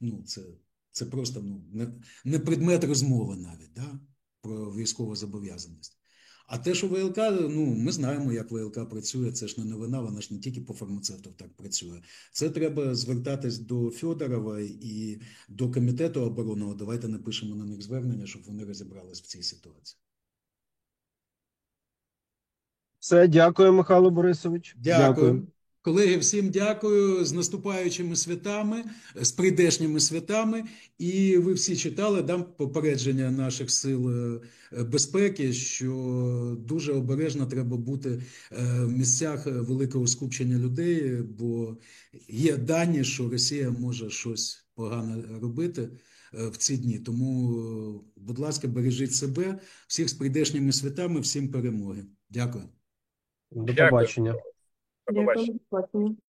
Це просто не предмет розмови навіть, про військову зобов'язаність. А те, що ВЛК, ми знаємо, як ВЛК працює, це ж не новина, вона ж не тільки по фармацевтах так працює. Це треба звертатись до Федорова і до Комітету оборонного. Давайте напишемо на них звернення, щоб вони розібрались в цій ситуації.
Все, дякую, Михайло Борисович.
Дякую. Колеги, всім дякую, з наступаючими святами, з прийдешніми святами. І ви всі читали попередження наших сил безпеки, що дуже обережно треба бути в місцях великого скупчення людей, бо є дані, що Росія може щось погане робити в ці дні. Тому, будь ласка, бережіть себе, всіх з прийдешніми святами, всім перемоги. Дякую.
До побачення.
Дякую.